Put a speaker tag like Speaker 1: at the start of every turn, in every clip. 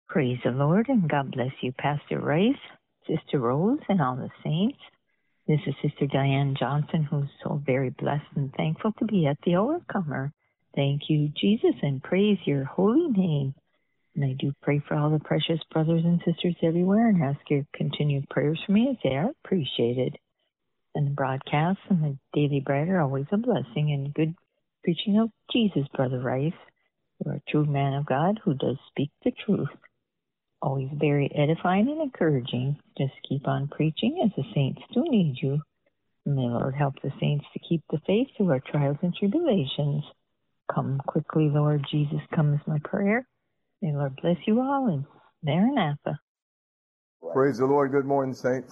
Speaker 1: Praise the Lord, and God bless you, Pastor Rice, Sister Rose, and all the saints. This is Sister Diane Johnson, who's so very blessed and thankful to be at the Overcomer. Thank you, Jesus, and praise your holy name. And I do pray for all the precious brothers and sisters everywhere and ask your continued prayers for me as they are appreciated. And the broadcasts and the daily bread are always a blessing and good preaching of Jesus, Brother Rice. You're a true man of God who does speak the truth. Always very edifying and encouraging. Just keep on preaching as the saints do need you. May the Lord help the saints to keep the faith through our trials and tribulations. Come quickly, Lord Jesus, come is my prayer. May the Lord bless you all, and Maranatha.
Speaker 2: Praise the Lord. Good morning, saints.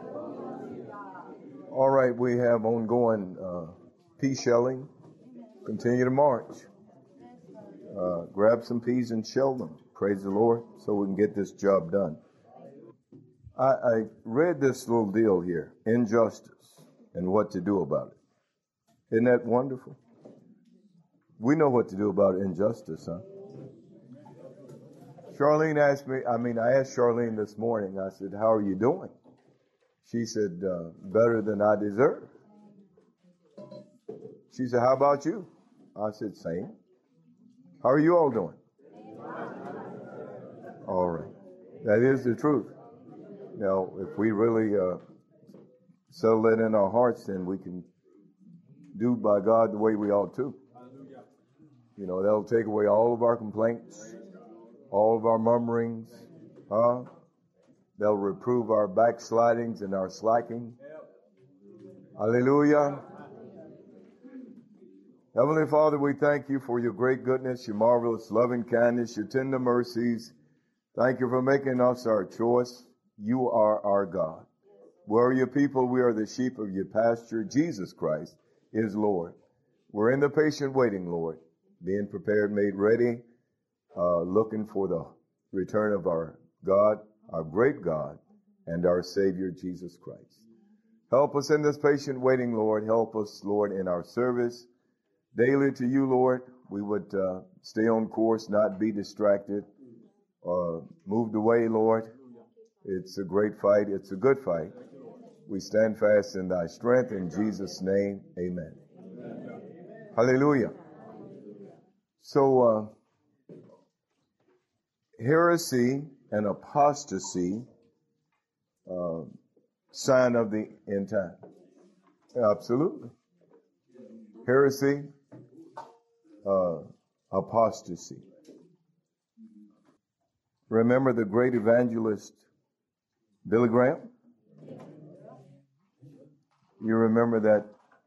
Speaker 2: All right, we have ongoing pea shelling. Continue to march. Grab some peas and shell them. Praise the Lord, so we can get this job done. I read this little deal here, injustice and what to do about it. Isn't that wonderful? We know what to do about injustice, huh? Charlene asked me, I asked Charlene this morning, I said, how are you doing? She said, better than I deserve. She said, how about you? I said, same. How are you all doing? All right. That is the truth. Now, if we really settle that in our hearts, then we can do by God the way we ought to. You know, that'll take away all of our complaints, all of our murmurings, They'll reprove our backslidings and our slacking. Hallelujah. Heavenly Father, we thank you for your great goodness, your marvelous loving kindness, your tender mercies. Thank you for making us our choice. You are our God. We are your people. We are the sheep of your pasture. Jesus Christ is Lord. We're in the patient waiting, Lord, being prepared, made ready, looking for the return of our God, our great God, and our Savior, Jesus Christ. Help us in this patient waiting, Lord. Help us, Lord, in our service daily to you, Lord. We would stay on course, not be distracted, moved away, Lord. It's a great fight. It's a good fight. We stand fast in thy strength. In Jesus' name, amen. Hallelujah. So, heresy and apostasy, sign of the end time. Absolutely. Heresy, apostasy. Remember the great evangelist Billy Graham? You remember that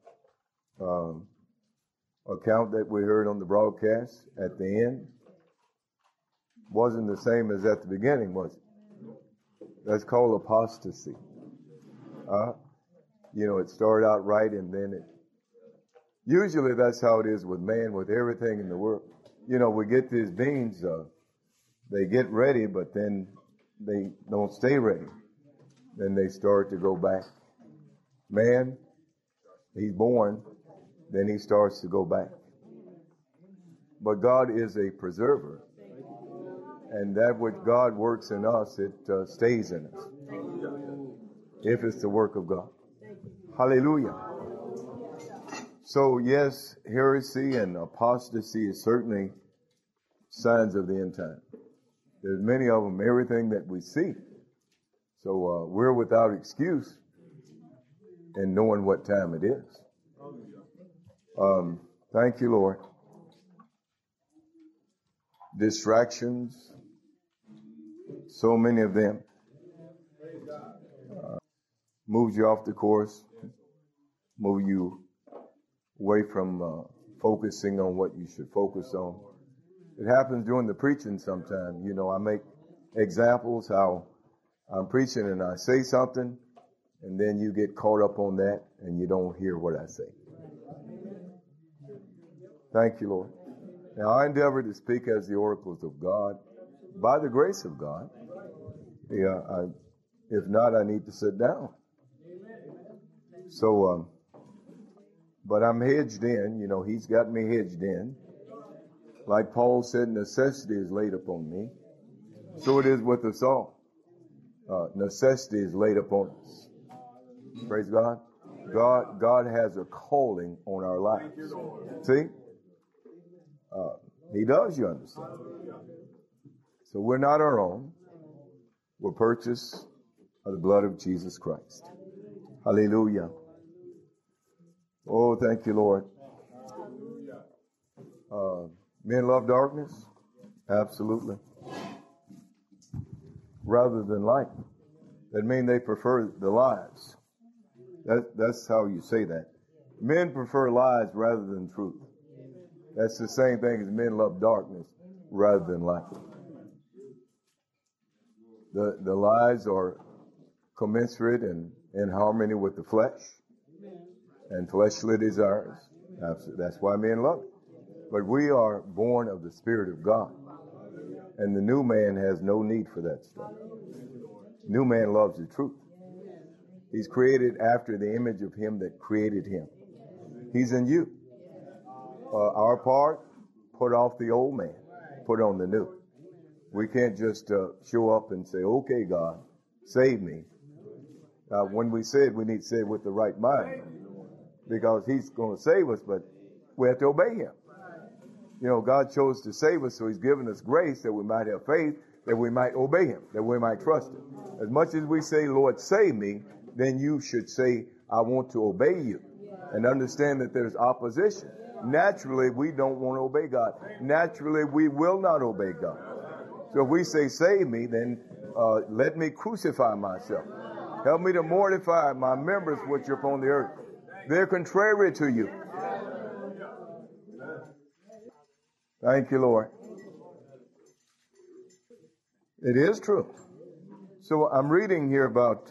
Speaker 2: account that we heard on the broadcast at the end? Wasn't the same as at the beginning, was it? That's called apostasy. It started out right, and then usually that's how it is with man, with everything in the world. We get these beings, they get ready, but then they don't stay ready. Then they start to go back. Man, he's born, then he starts to go back. But God is a preserver. And that which God works in us, it stays in us. If it's the work of God. Hallelujah. So yes, heresy and apostasy is certainly signs of the end time. There's many of them, everything that we see. So we're without excuse in knowing what time it is. Thank you, Lord. Distractions, so many of them, moves you off the course, move you away from focusing on what you should focus on. It happens during the preaching sometimes. I make examples how I'm preaching and I say something, and then you get caught up on that and you don't hear what I say. Thank you, Lord. Now, I endeavor to speak as the oracles of God, by the grace of God. If not, I need to sit down. So, but I'm hedged in. He's got me hedged in. Like Paul said, necessity is laid upon me. So it is with us all. Necessity is laid upon us. Praise God. God has a calling on our lives. See? He does, you understand. So we're not our own. We're purchased by the blood of Jesus Christ. Hallelujah. Oh, thank you, Lord. Men love darkness? Absolutely. Rather than light. That means they prefer the lies. That's how you say that. Men prefer lies rather than truth. That's the same thing as men love darkness rather than light. The lies are commensurate and in harmony with the flesh and fleshly desires. That's why men love it. But we are born of the Spirit of God. And the new man has no need for that stuff. New man loves the truth. He's created after the image of him that created him. He's in you. Our part, put off the old man, put on the new. We can't just show up and say, okay, God, save me. When we say it, we need to say it with the right mind. Because he's going to save us, but we have to obey him. You know, God chose to save us, so he's given us grace that we might have faith, that we might obey him, that we might trust him. As much as we say, Lord, save me, then you should say, I want to obey you. And understand that there's opposition. Naturally, we don't want to obey God. Naturally, we will not obey God. So if we say, save me, then let me crucify myself. Help me to mortify my members which are upon the earth. They're contrary to you. Thank you, Lord. It is true. So I'm reading here about,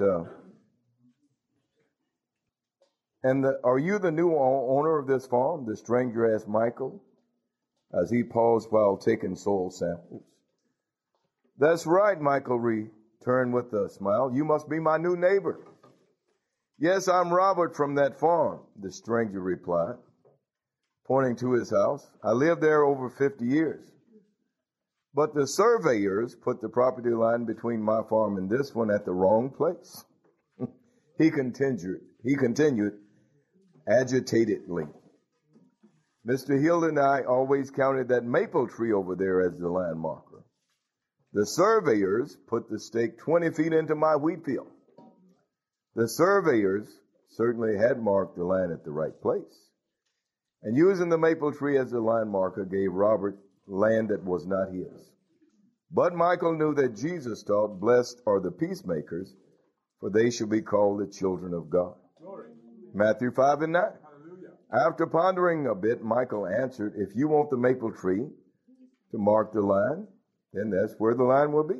Speaker 2: are you the new owner of this farm? The stranger asked Michael as he paused while taking soil samples. That's right, Michael returned with a smile. You must be my new neighbor. Yes, I'm Robert from that farm, the stranger replied, pointing to his house. I lived there over 50 years. But the surveyors put the property line between my farm and this one at the wrong place. He continued agitatedly. Mr. Hill and I always counted that maple tree over there as the land marker. The surveyors put the stake 20 feet into my wheat field. The surveyors certainly had marked the land at the right place. And using the maple tree as the line marker gave Robert land that was not his. But Michael knew that Jesus taught, blessed are the peacemakers, for they shall be called the children of God. Matthew 5 and 9. After pondering a bit, Michael answered, if you want the maple tree to mark the line, then that's where the line will be.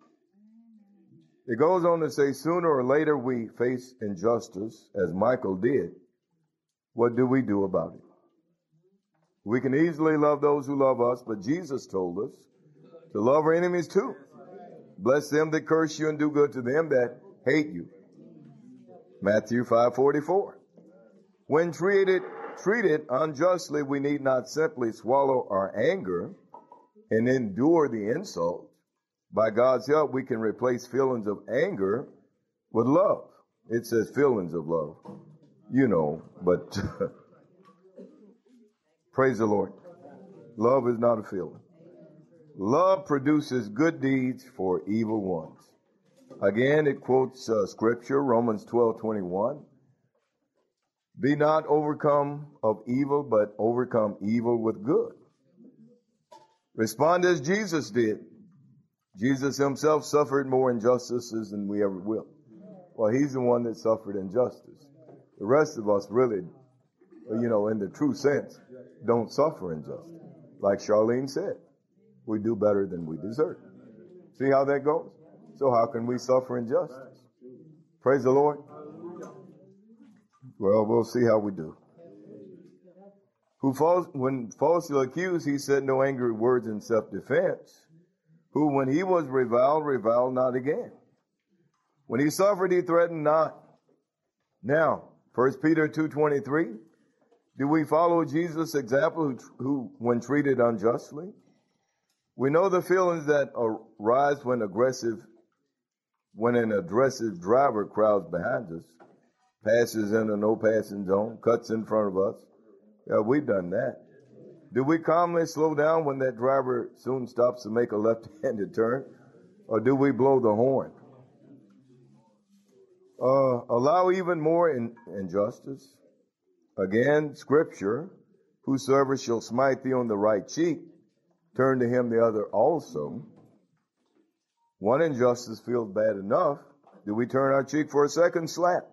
Speaker 2: It goes on to say, sooner or later we face injustice, as Michael did. What do we do about it? We can easily love those who love us, but Jesus told us to love our enemies too. Bless them that curse you and do good to them that hate you. Matthew 5:44. When treated unjustly, we need not simply swallow our anger and endure the insult. By God's help, we can replace feelings of anger with love. It says feelings of love, you know, but praise the Lord. Love is not a feeling. Love produces good deeds for evil ones. Again, it quotes scripture, Romans 12:21. Be not overcome of evil, but overcome evil with good. Respond as Jesus did. Jesus himself suffered more injustices than we ever will. Well, he's the one that suffered injustice. The rest of us really, you know, in the true sense, don't suffer injustice. Like Charlene said, we do better than we deserve. See how that goes? So how can we suffer injustice? Praise the Lord. Well, we'll see how we do. When falsely accused, he said no angry words in self-defense. Who, when he was reviled not again. When he suffered, he threatened not. Now, 1 Peter 2:23, do we follow Jesus' example who when treated unjustly? We know the feelings that arise when an aggressive driver crowds behind us, passes in a no passing zone, cuts in front of us. Yeah, we've done that. Do we calmly slow down when that driver soon stops to make a left-handed turn? Or do we blow the horn? Allow even more injustice. Again, Scripture, whosoever shall smite thee on the right cheek, turn to him the other also. One injustice feels bad enough. Do we turn our cheek for a second slap?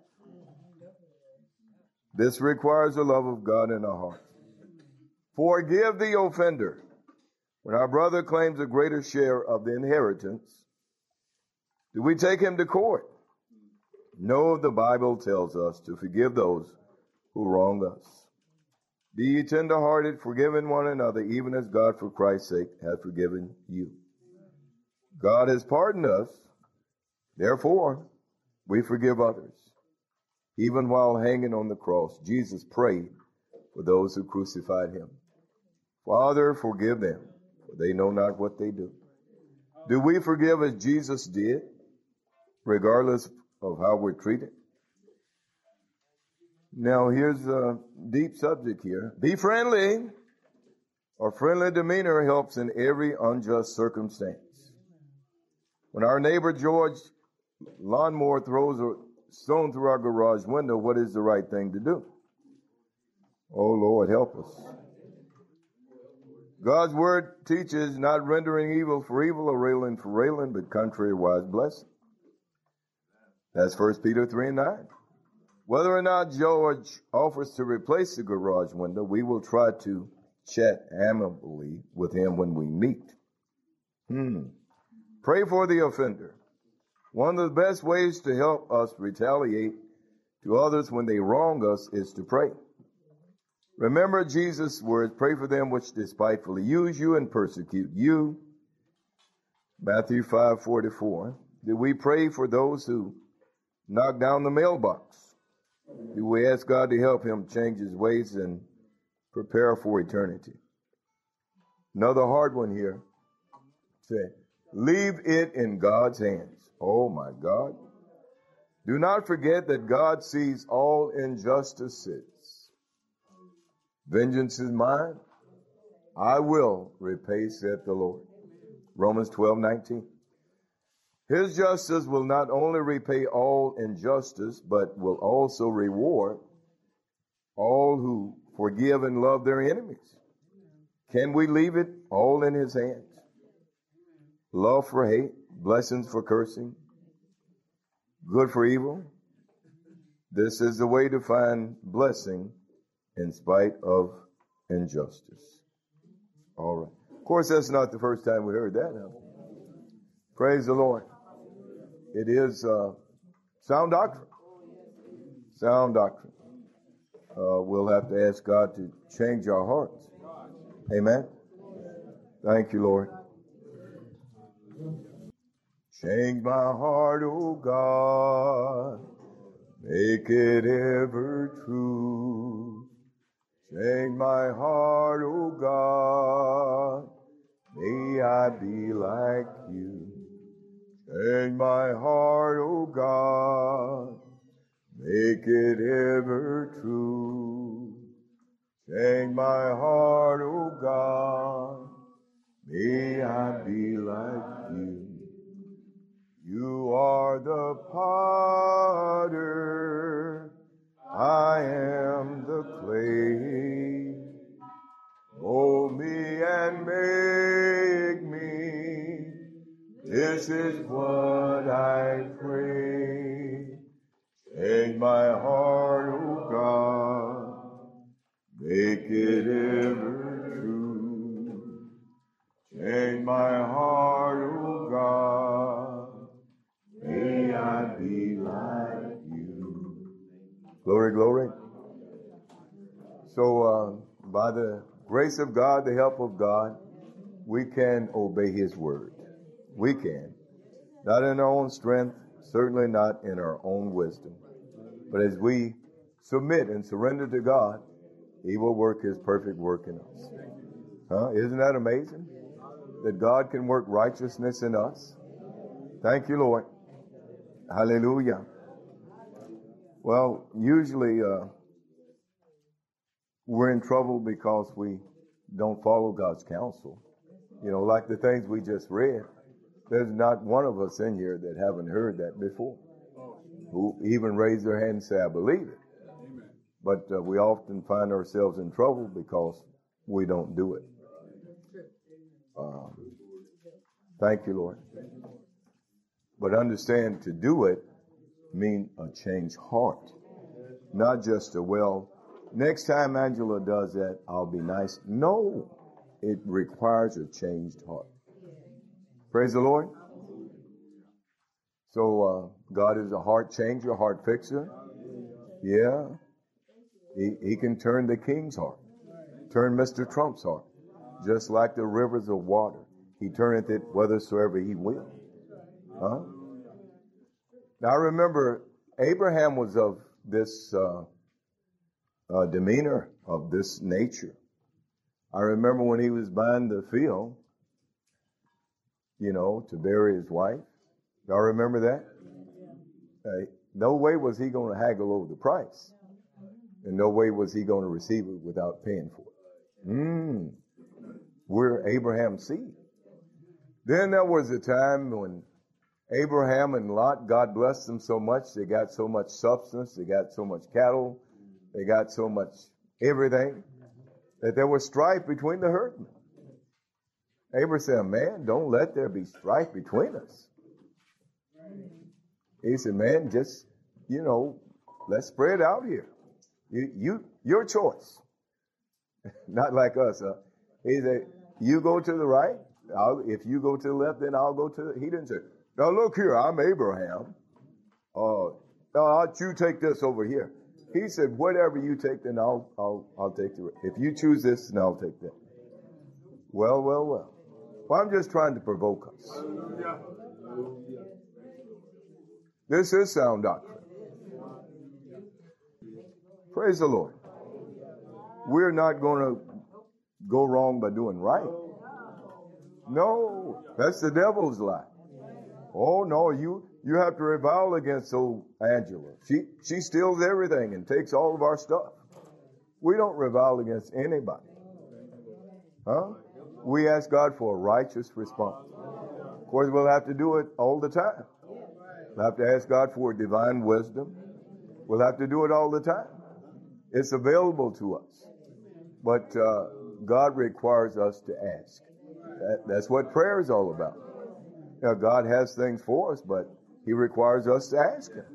Speaker 2: This requires the love of God in our hearts. Forgive the offender. When our brother claims a greater share of the inheritance, do we take him to court? No, the Bible tells us to forgive those who wrong us. Be ye tender-hearted, forgiving one another, even as God for Christ's sake hath forgiven you. God has pardoned us, therefore we forgive others. Even while hanging on the cross, Jesus prayed for those who crucified him. Father, forgive them, for they know not what they do. Do we forgive as Jesus did, regardless of how we're treated? Now, here's a deep subject here. Be friendly. A friendly demeanor helps in every unjust circumstance. When our neighbor George Lawnmower throws a stone through our garage window, what is the right thing to do? Oh, Lord, help us. God's word teaches not rendering evil for evil or railing for railing, but contrariwise blessing. That's 1 Peter 3:9. Whether or not George offers to replace the garage window, we will try to chat amicably with him when we meet. Pray for the offender. One of the best ways to help us retaliate to others when they wrong us is to pray. Remember Jesus' words, pray for them which despitefully use you and persecute you. Matthew 5:44. Do we pray for those who knock down the mailbox? Do we ask God to help him change his ways and prepare for eternity? Another hard one here. Say, leave it in God's hands. Oh my God. Do not forget that God sees all injustices. Vengeance is mine. I will repay, saith the Lord. Romans 12:19. His justice will not only repay all injustice, but will also reward all who forgive and love their enemies. Can we leave it all in his hands? Love for hate, blessings for cursing, good for evil. This is the way to find blessing in spite of injustice. All right. Of course, that's not the first time we heard that. Huh? Praise the Lord. It is sound doctrine. Sound doctrine. We'll have to ask God to change our hearts. Amen. Thank you, Lord. Change my heart, O God. Make it ever true. Change my heart, O God. May I be like you. Change my heart, O God. Make it ever true. Change my heart, O God. May I be like you. You are the potter. I am the clay. Mold me and make me. This is what I pray. Change my heart, O God. Make it ever true. Change my heart, O God. May I be like you. Glory, glory. So, by the grace of God, the help of God, we can obey his word. We can. Not in our own strength, certainly not in our own wisdom. But as we submit and surrender to God, he will work his perfect work in us. Huh? Isn't that amazing? that God can work righteousness in us. Thank you, Lord. Hallelujah. Well, usually we're in trouble because we don't follow God's counsel. You know, like the things we just read. There's not one of us in here that haven't heard that before, who even raised their hand and say, I believe it. But we often find ourselves in trouble because we don't do it. Thank you, Lord. But understand, to do it means a changed heart. Not just a, well, next time Angela does that, I'll be nice. No, it requires a changed heart. Praise the Lord. So God is a heart changer, a heart fixer. Yeah. He can turn the king's heart, turn Mr. Trump's heart, just like the rivers of water. He turneth it whithersoever he will. Huh? Now I remember Abraham was of this demeanor, of this nature. I remember when he was buying the field, you know, to bury his wife. Y'all remember that? No way was he going to haggle over the price. And no way was he going to receive it without paying for it. We're Abraham's seed. Then there was a time when Abraham and Lot, God blessed them so much. They got so much substance. They got so much cattle. They got so much everything that there was strife between the herdmen. Abraham said, man, don't let there be strife between us. He said, man, just, you know, let's spread out here. Your choice. Not like us. He said, you go to the right. If you go to the left, then I'll go to the... He didn't say, now look here, I'm Abraham. You take this over here. He said, whatever you take, then I'll take the... If you choose this, then I'll take that. Well. Well, I'm just trying to provoke us. This is sound doctrine. Praise the Lord. We're not going to go wrong by doing right. No, that's the devil's lie. Oh no, you have to revile against old Angela. She steals everything and takes all of our stuff. We don't revile against anybody. Huh? We ask God for a righteous response. Of course, we'll have to do it all the time. We'll have to ask God for divine wisdom. We'll have to do it all the time. It's available to us. But God requires us to ask. That's what prayer is all about. Now, God has things for us, but He requires us to ask Him.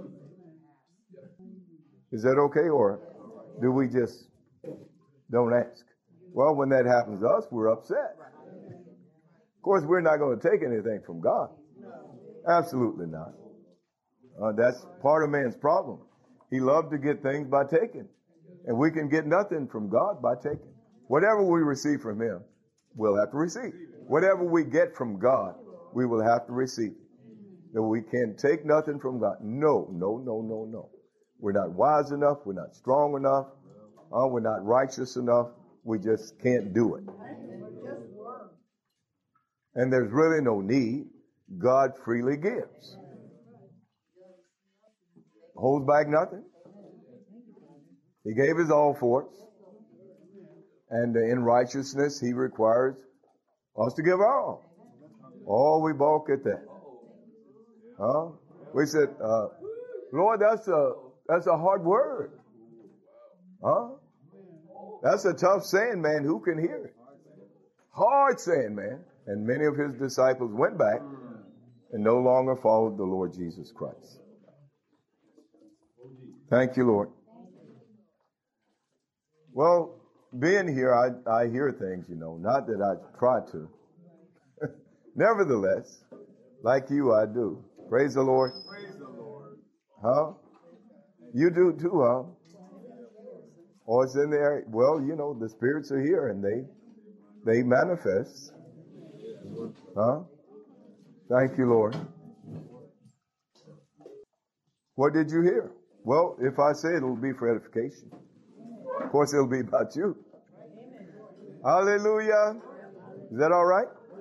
Speaker 2: Is that okay, or do we just don't ask? Well, when that happens to us, we're upset. Of course, we're not going to take anything from God. Absolutely not. That's part of man's problem. He loved to get things by taking. And we can get nothing from God by taking. Whatever we receive from Him, we'll have to receive. Whatever we get from God, we will have to receive. No, we can't take nothing from God. No. We're not wise enough. We're not strong enough. We're not righteous enough. We just can't do it. And there's really no need. God freely gives. Holds back nothing. He gave His all for us. And in righteousness, He requires us to give our all. Oh, we balk at that. Huh? We said, Lord, that's a hard word. Huh? That's a tough saying, man. Who can hear it? Hard saying, man. And many of His disciples went back and no longer followed the Lord Jesus Christ. Thank you, Lord. Well, being here, I hear things, you know, not that I try to. Nevertheless, like you, I do. Praise the Lord. Praise the Lord. Huh? You do too, huh? Oh, it's in there. Well, you know, the spirits are here and they manifest. Huh? Thank you, Lord. What did you hear? Well, if I say it, it'll be for edification. Of course, it'll be about you. Hallelujah. Is that all right?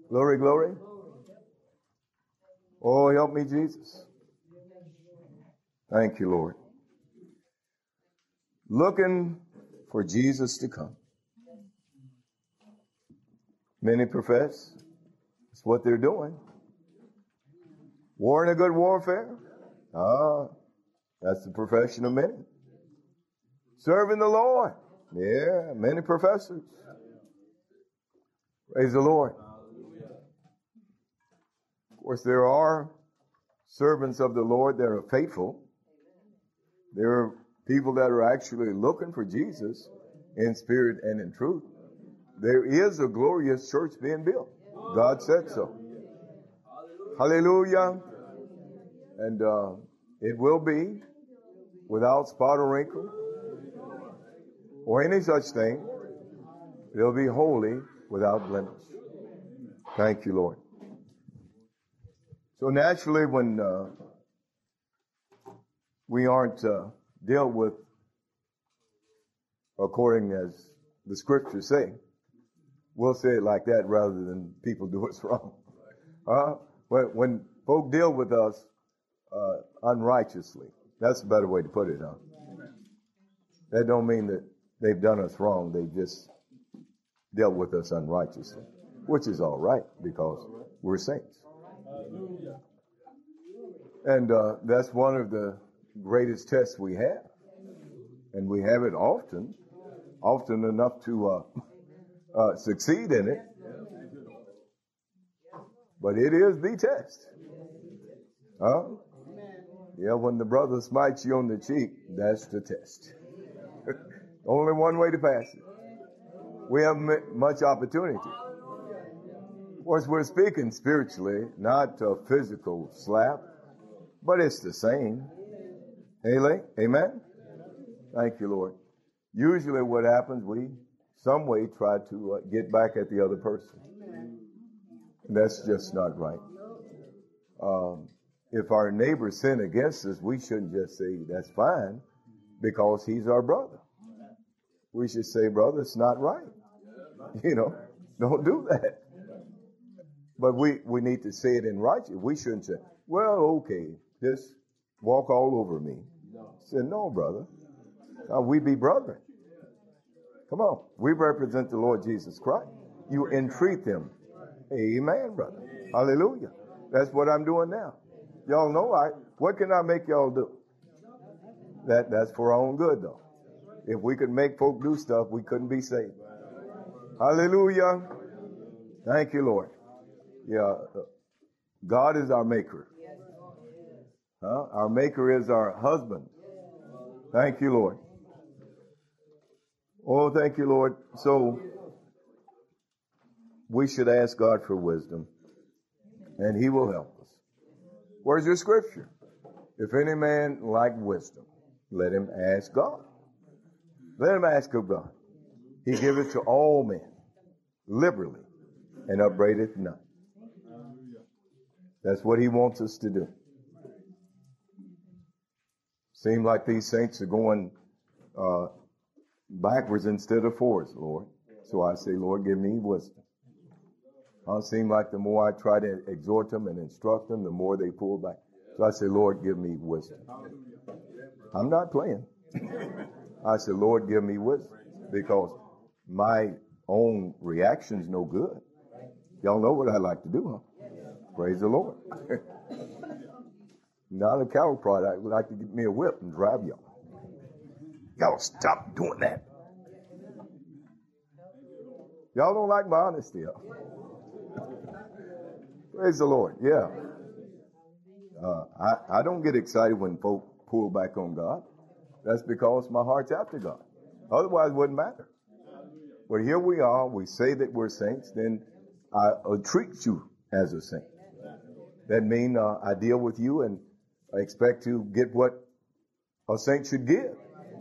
Speaker 2: Glory, glory. Oh, help me, Jesus. Thank you, Lord. Looking for Jesus to come. Many profess it's what they're doing. Warring a good warfare. That's the profession of many. Serving the Lord. Yeah, many professors. Praise the Lord. Of course, there are servants of the Lord that are faithful. There are people that are actually looking for Jesus in spirit and in truth. There is a glorious church being built. God said so. Hallelujah. And it will be without spot or wrinkle or any such thing. It'll be holy without blemish. Thank you, Lord. So naturally, when we aren't dealt with according as the scriptures say, we'll say it like that rather than people do us wrong. When folk deal with us unrighteously, that's a better way to put it, huh? That don't mean that they've done us wrong. They've just dealt with us unrighteously, which is all right because we're saints. And that's one of the greatest tests we have. And we have it often enough to succeed in it. But it is the test. Yeah, when the brother smites you on the cheek, that's the test. Only one way to pass it. We have much opportunity. Of course, we're speaking spiritually, not a physical slap, but it's the same. Amen? Thank you, Lord. Usually what happens, we some way try to get back at the other person. That's just not right. If our neighbor sin against us, we shouldn't just say, that's fine, because he's our brother. We should say, brother, it's not right. Don't do that. But we need to say it in righteousness. We shouldn't say, well, okay, just walk all over me. Say, no, brother. We be brethren. Come on. We represent the Lord Jesus Christ. You entreat them. Amen, brother. Hallelujah. That's what I'm doing now. Y'all know what can I make y'all do? That's for our own good, though. If we could make folk do stuff, we couldn't be saved. Hallelujah. Thank you, Lord. Yeah. God is our maker. Our maker is our husband. Thank you, Lord. Oh, thank you, Lord. So we should ask God for wisdom, and he will help us. Where's your scripture? If any man lack wisdom, let him ask God. Let him ask of God. He giveth to all men liberally and upbraideth not. That's what he wants us to do. Seem like these saints are going backwards instead of forwards, Lord. So I say, Lord, give me wisdom. It seems like the more I try to exhort them and instruct them, the more they pull back. So I say, Lord, give me wisdom. I'm not playing. I say, Lord, give me wisdom, because my own reaction's no good. Y'all know what I like to do, huh? Praise the Lord. Not a cattle prod. I'd like to get me a whip and drive y'all. Y'all stop doing that. Y'all don't like my honesty, huh? Praise the Lord. Yeah. I don't get excited when folk pull back on God. That's because my heart's after God. Otherwise, it wouldn't matter. But here we are. We say that we're saints. Then I treat you as a saint. That means I deal with you and I expect to get what a saint should give.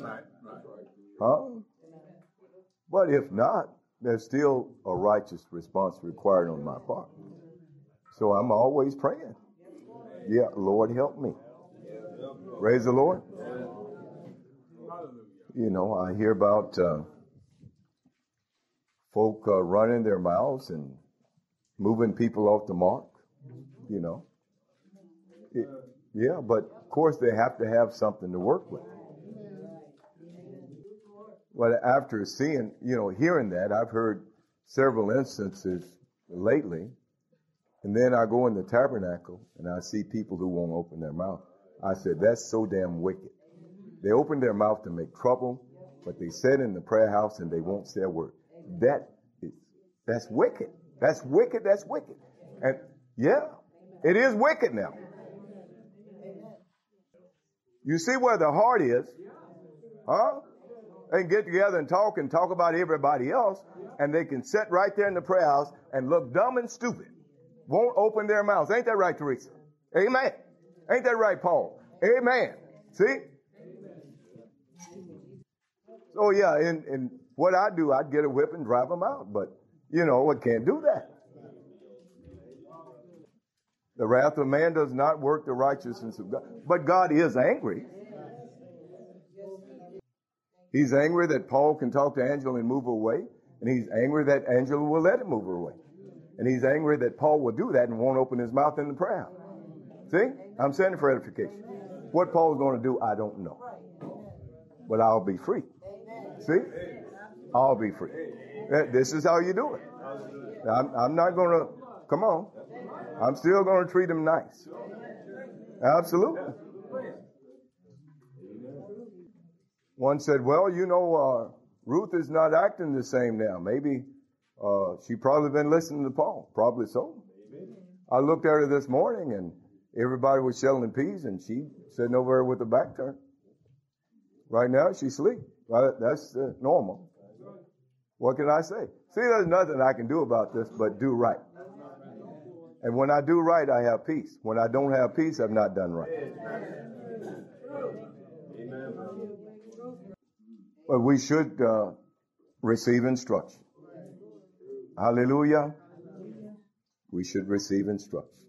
Speaker 2: But if not, there's still a righteous response required on my part. So I'm always praying. Yeah, Lord, help me. Praise the Lord. I hear about folk running their mouths and moving people off the mark, you know. Yeah, but of course they have to have something to work with. Well, after seeing, hearing that, I've heard several instances lately, and then I go in the tabernacle and I see people who won't open their mouth. I said, that's so damn wicked. They open their mouth to make trouble, but they sit in the prayer house and they won't say a word. That's wicked. That's wicked. That's wicked. And yeah, it is wicked now. You see where the heart is, huh? They can get together and talk about everybody else, and they can sit right there in the prayer house and look dumb and stupid. Won't open their mouths. Ain't that right, Teresa? Amen. Ain't that right, Paul? Amen. See? So yeah, in what I do, I'd get a whip and drive them out. But, I can't do that. The wrath of man does not work the righteousness of God. But God is angry. He's angry that Paul can talk to Angela and move her away. And he's angry that Angela will let him move her away. And he's angry that Paul will do that and won't open his mouth in the prayer house. See? I'm saying it for edification. What Paul's going to do, I don't know. But I'll be free. See? I'll be free. This is how you do it. I'm not going to, come on. I'm still going to treat him nice. Absolutely. One said, well, Ruth is not acting the same now. Maybe she probably been listening to Paul. Probably so. I looked at her this morning and everybody was shelling peas and she sitting over there with her back turned. Right now she's asleep. That's normal. What can I say? See, there's nothing I can do about this but do right. And when I do right, I have peace. When I don't have peace, I've not done right. But we should receive instruction. Hallelujah. We should receive instruction.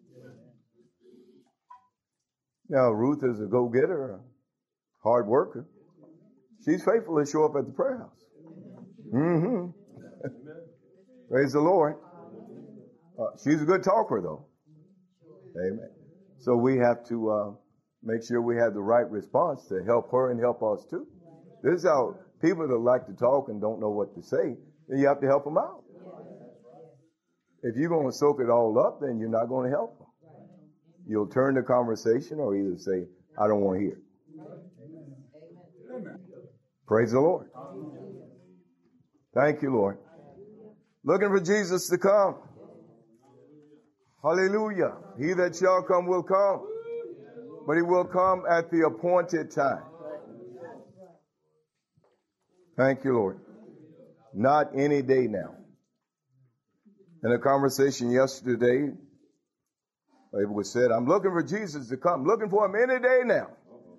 Speaker 2: Now, Ruth is a go-getter, a hard worker. She's faithful to show up at the prayer house. Mm-hmm. Praise the Lord. She's a good talker, though. Amen. So we have to make sure we have the right response to help her and help us too. This is how people that like to talk and don't know what to say, then you have to help them out. If you're going to soak it all up, then you're not going to help them. You'll turn the conversation or either say, I don't want to hear. Praise the Lord. Thank you, Lord. Looking for Jesus to come. Hallelujah. He that shall come will come, but he will come at the appointed time. Thank you, Lord. Not any day now. In a conversation yesterday, it was said, I'm looking for Jesus to come. Looking for him any day now.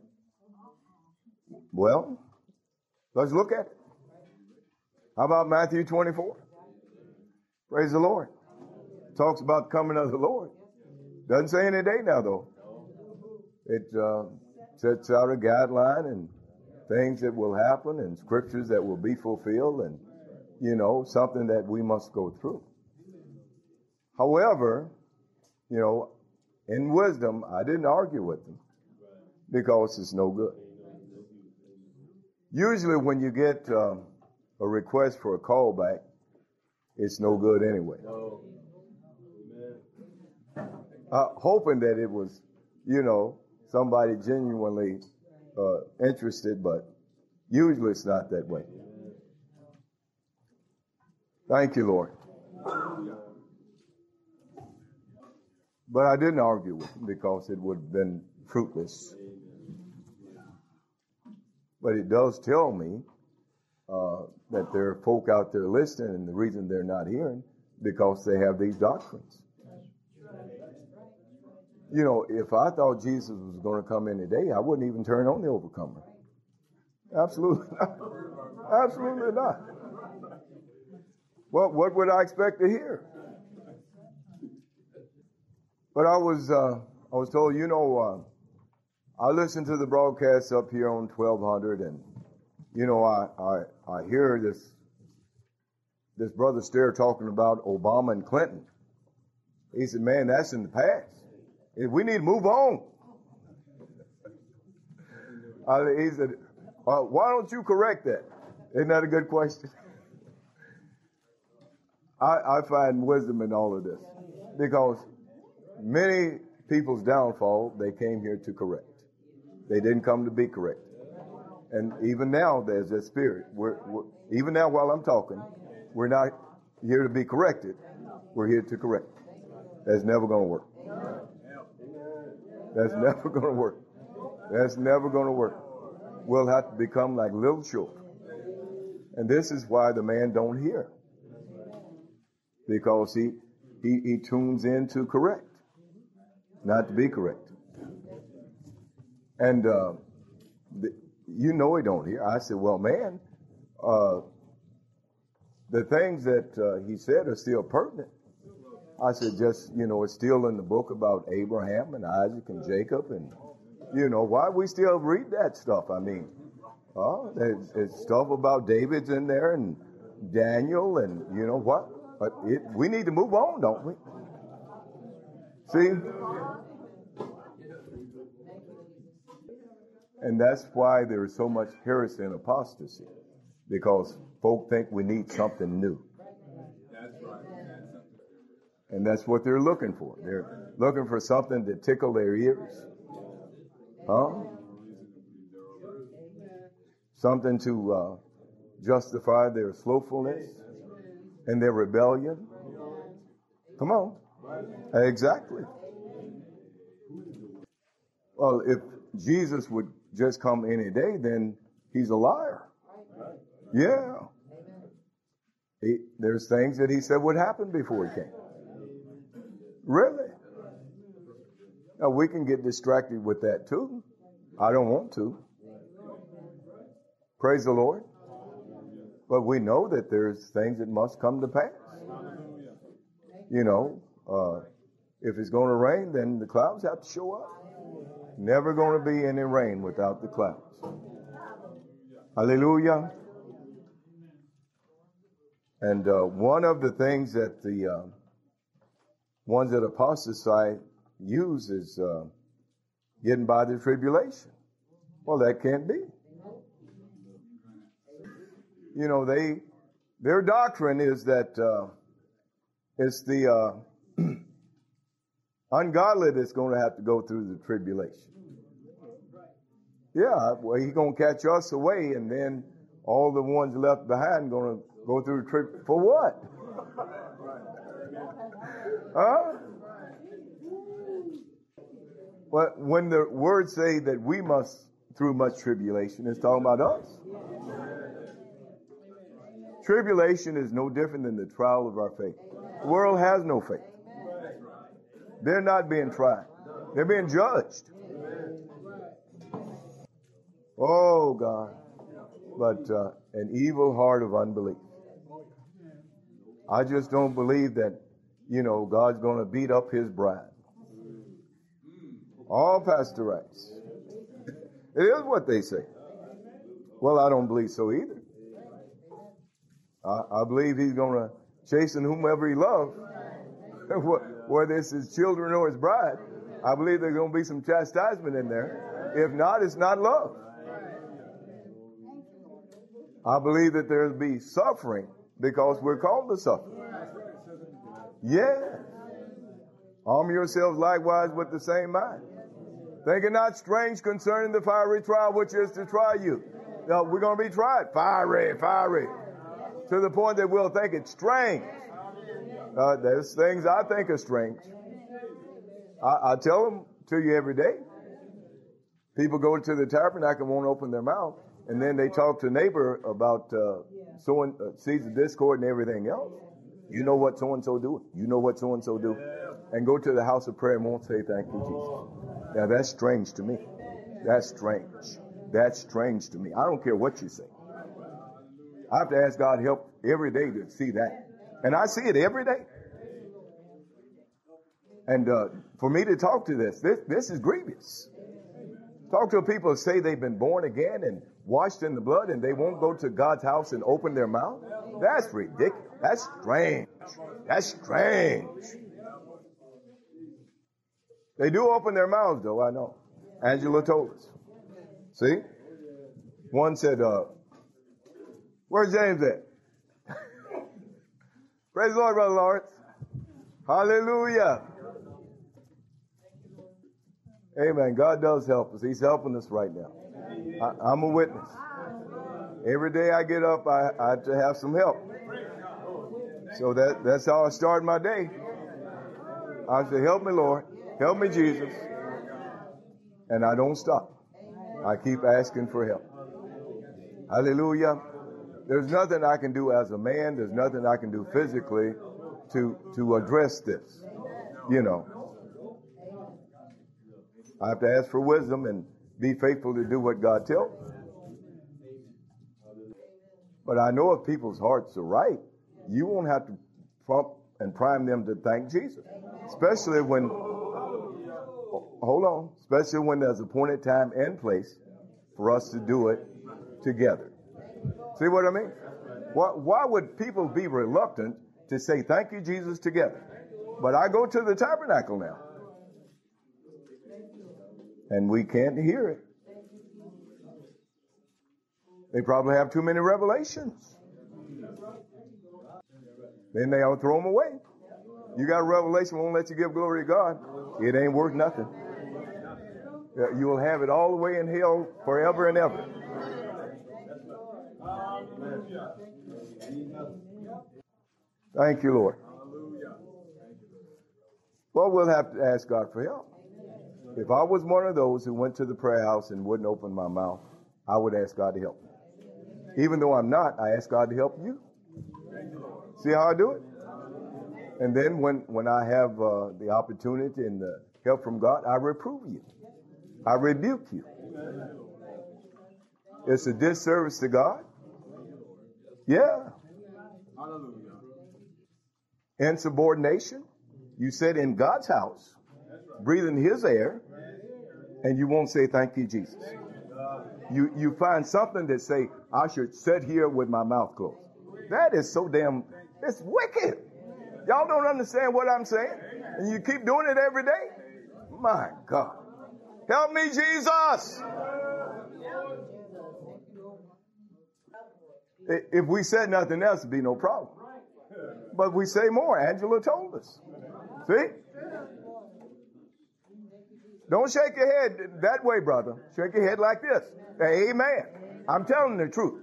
Speaker 2: Well, let's look at it. How about Matthew 24? Praise the Lord. Talks about the coming of the Lord. Doesn't say any day now, though. It sets out a guideline and things that will happen and scriptures that will be fulfilled and, something that we must go through. However, in wisdom, I didn't argue with them because it's no good. Usually when you get a request for a callback, it's no good anyway. Hoping that it was, somebody genuinely interested, but usually it's not that way. Thank you, Lord. But I didn't argue with them because it would have been fruitless. But it does tell me that there are folk out there listening, and the reason they're not hearing because they have these doctrines. If I thought Jesus was going to come any day, I wouldn't even turn on the Overcomer. Absolutely not. Absolutely not. Well, what would I expect to hear? But I was told, I listen to the broadcasts up here on 1200, and I hear this brother Stair talking about Obama and Clinton. He said, man, that's in the past. We need to move on. He said, why don't you correct that? Isn't that a good question? I find wisdom in all of this because many people's downfall, they came here to correct. They didn't come to be corrected. And even now, there's that spirit. Even now, while I'm talking, we're not here to be corrected. We're here to correct. That's never going to work. That's never going to work. That's never going to work. We'll have to become like little children. And this is why the man don't hear. Because he tunes in to correct, not to be corrected. And you know he don't hear. I said, well, man, the things that he said are still pertinent. I said, just, it's still in the book about Abraham and Isaac and Jacob. And, why we still read that stuff? I mean, there's stuff about David's in there and Daniel and you know what? But we need to move on, don't we? See? And that's why there is so much heresy and apostasy. Because folk think we need something new. And that's what they're looking for. They're looking for something to tickle their ears. Something to justify their slothfulness and their rebellion. Come on. Exactly. Well, if Jesus would just come any day, then he's a liar. Yeah. There's things that he said would happen before he came. Really? Now, we can get distracted with that too. I don't want to. Praise the Lord. But we know that there's things that must come to pass. If it's going to rain, then the clouds have to show up. Never going to be any rain without the clouds. Hallelujah. And one of the things that the ones that apostasy use is getting by the tribulation. Well, that can't be. Their doctrine is that it's the ungodly that's going to have to go through the tribulation. Yeah, well, he's going to catch us away, and then all the ones left behind going to go through the tribulation. For what? But when the words say that we must through much tribulation, it's talking about us. Tribulation is no different than the trial of our faith. The world has no faith. They're not being tried. They're being judged. Oh, God. But an evil heart of unbelief. I just don't believe that, God's going to beat up his bride. All Pastor Rice. It is what they say. Well, I don't believe so either. I believe he's going to chasten whomever he loves, whether it's his children or his bride. I believe there's going to be some chastisement in there. If not, it's not love. I believe that there'll be suffering because we're called to suffer. Yeah. Arm yourselves likewise with the same mind. Think it not strange concerning the fiery trial which is to try you. Now, we're going to be tried. Fiery. To the point that we'll think it's strange. There's things I think are strange. I tell them to you every day. People go to the tabernacle and won't open their mouth. And then they talk to neighbor about sowing seeds of discord and everything else. You know what so-and-so do. You know what so-and-so do. And go to the house of prayer and won't say thank you, Jesus. Now that's strange to me. That's strange. That's strange to me. I don't care what you say. I have to ask God help every day to see that. And I see it every day. And for me to talk to this is grievous. Talk to people who say they've been born again and washed in the blood and they won't go to God's house and open their mouth. That's ridiculous. That's strange. That's strange. They do open their mouths, though, I know. Angela told us. See? One said, where's James at? Praise the Lord, Brother Lawrence. Hallelujah. Amen. God does help us. He's helping us right now. I'm a witness. Every day I get up, I have to have some help. So that's how I start my day. I say, help me, Lord. Help me, Jesus. And I don't stop. I keep asking for help. Hallelujah. There's nothing I can do as a man. There's nothing I can do physically to address this. You know. I have to ask for wisdom and be faithful to do what God tells me. But I know if people's hearts are right, you won't have to prompt and prime them to thank Jesus. Especially when, especially when there's appointed time and place for us to do it together. See what I mean? Why would people be reluctant to say thank you, Jesus, together? But I go to the tabernacle now. And we can't hear it. They probably have too many revelations. Then they'll throw them away. You got a revelation, won't let you give glory to God. It ain't worth nothing. You will have it all the way in hell forever and ever. Thank you, Lord. Well, we'll have to ask God for help. If I was one of those who went to the prayer house and wouldn't open my mouth, I would ask God to help me. Even though I'm not, I ask God to help you. See how I do it? And then when I have the opportunity and the help from God, I reprove you. I rebuke you. It's a disservice to God. Yeah. Insubordination. You sit in God's house, breathing His air, and you won't say thank you, Jesus. You find something that say, I should sit here with my mouth closed. That is so damn, it's wicked. Y'all don't understand what I'm saying? And you keep doing it every day? My God. Help me, Jesus. If we said nothing else, it'd be no problem. But we say more. Angela told us. See? Don't shake your head that way, brother. Shake your head like this. Amen. I'm telling the truth.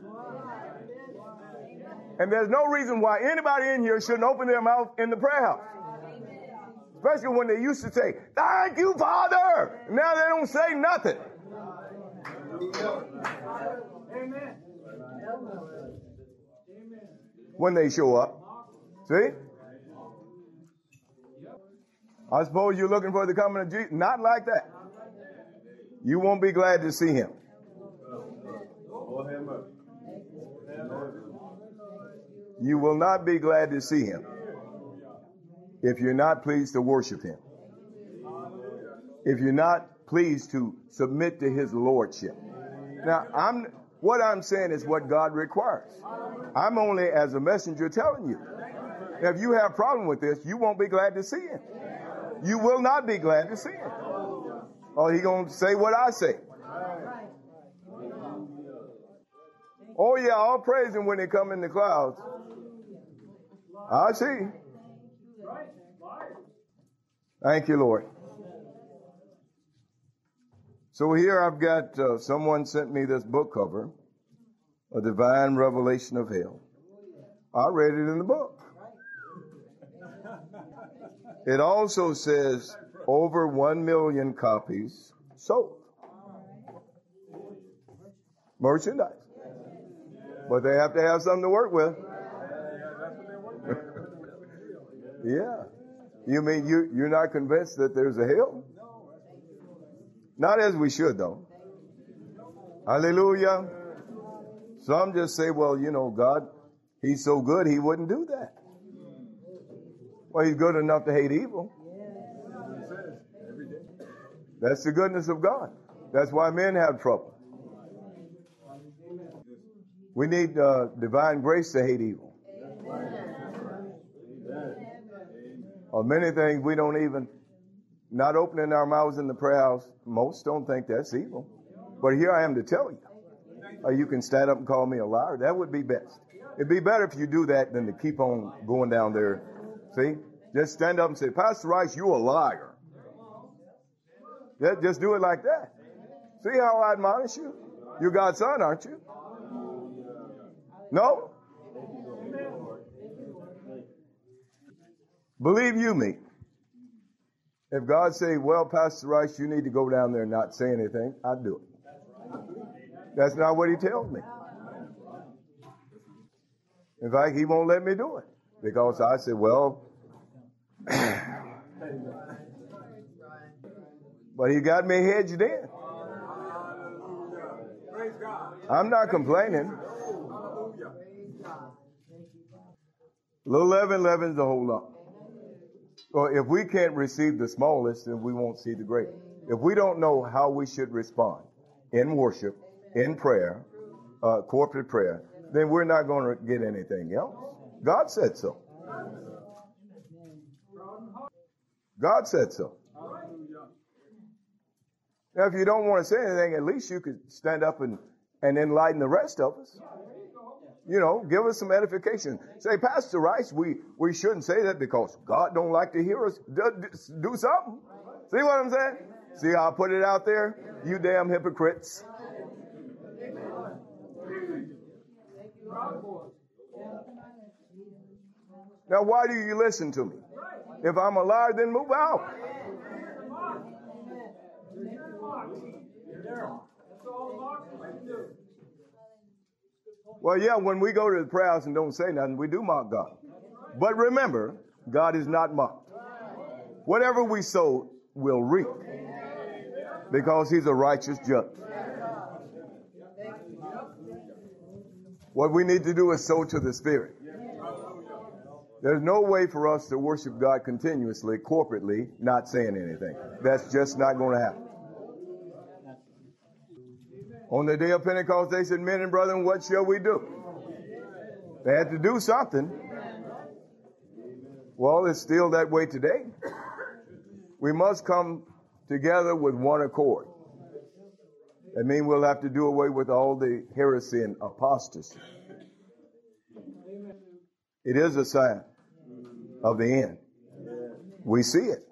Speaker 2: And there's no reason why anybody in here shouldn't open their mouth in the prayer house. Especially when they used to say, thank you, Father. Now they don't say nothing. Amen. When they show up. See? I suppose you're looking for the coming of Jesus. Not like that. You won't be glad to see Him. You will not be glad to see Him if you're not pleased to worship Him. If you're not pleased to submit to His lordship. Now, what I'm saying is what God requires. I'm only as a messenger telling you. If you have a problem with this, you won't be glad to see Him. You will not be glad to see Him. Oh, He's going to say what I say. Oh, yeah, I'll praise Him when He come in the clouds. I see. Thank you, Lord. So here I've got, someone sent me this book cover, A Divine Revelation of Hell. I read it in the book. It also says over 1 million copies sold. Merchandise. But they have to have something to work with. Yeah. You mean you're not convinced that there's a hell? Not as we should, though. Hallelujah. Some just say, well, you know, God, He's so good, He wouldn't do that. Well, He's good enough to hate evil. That's the goodness of God. That's why men have trouble. We need divine grace to hate evil. Or many things we don't even not opening our mouths in the prayer house, most don't think that's evil. But here I am to tell you. You can stand up and call me a liar. That would be best. It'd be better if you do that than to keep on going down there. See? Just stand up and say, Pastor Rice, you're a liar. Just do it like that. See how I admonish you? You're God's son, aren't you? No? Believe you me. If God say, well, Pastor Rice, you need to go down there and not say anything, I'd do it. That's not what he tells me. In fact, he won't let me do it. Because I said, well, but he got me hedged in. I'm not complaining. Little leaven leavens the whole lump. Well, if we can't receive the smallest, then we won't see the great. If we don't know how we should respond in worship, in prayer, corporate prayer, then we're not going to get anything else. God said so. God said so. Now, if you don't want to say anything, at least you could stand up and enlighten the rest of us. You know, give us some edification. Say, Pastor Rice, we shouldn't say that because God don't like to hear us. Do something. See what I'm saying? See how I put it out there? You damn hypocrites. Now, why do you listen to me? If I'm a liar, then move out. Well, yeah, when we go to the prayer house and don't say nothing, we do mock God. But remember, God is not mocked. Whatever we sow, we'll reap. Because he's a righteous judge. What we need to do is sow to the Spirit. There's no way for us to worship God continuously, corporately, not saying anything. That's just not going to happen. On the day of Pentecost, they said, men and brethren, what shall we do? They had to do something. Well, it's still that way today. We must come together with one accord. That means we'll have to do away with all the heresy and apostasy. It is a sign of the end. We see it.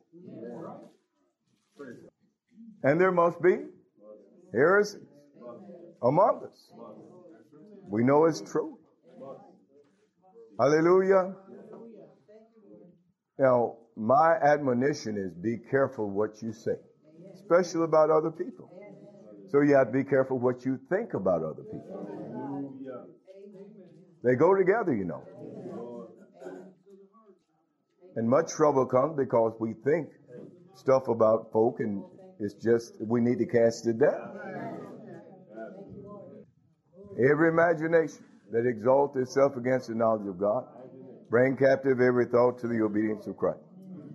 Speaker 2: And there must be heresy among us. We know it's true. Hallelujah. Now, my admonition is be careful what you say, especially about other people. So you have to be careful what you think about other people. They go together, you know. And much trouble comes because we think stuff about folk and it's just, we need to cast it down. Every imagination that exalts itself against the knowledge of God, bring captive every thought to the obedience of Christ.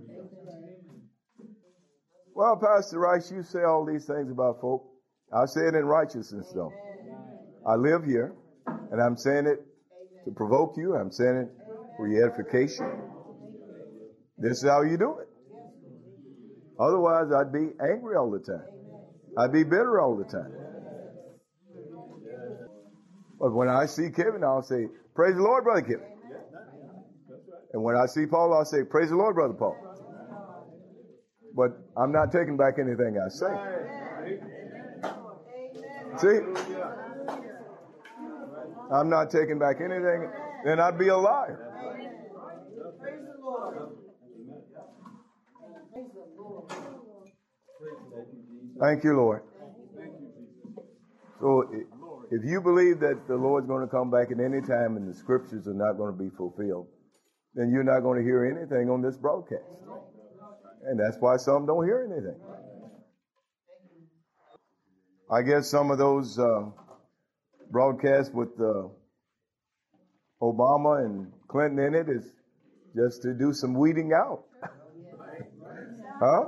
Speaker 2: Well, Pastor Rice, you say all these things about folk. I say it in righteousness, though. I live here, and I'm saying it to provoke you. I'm saying it for your edification. This is how you do it. Otherwise, I'd be angry all the time. I'd be bitter all the time. But when I see Kevin, I'll say, praise the Lord, Brother Kevin. And when I see Paul, I'll say, praise the Lord, Brother Paul. But I'm not taking back anything I say. See? I'm not taking back anything, then I'd be a liar. Thank you, Lord. So if you believe that the Lord's going to come back at any time and the scriptures are not going to be fulfilled, then you're not going to hear anything on this broadcast. And that's why some don't hear anything. I guess some of those broadcasts with Obama and Clinton in it is just to do some weeding out. Huh?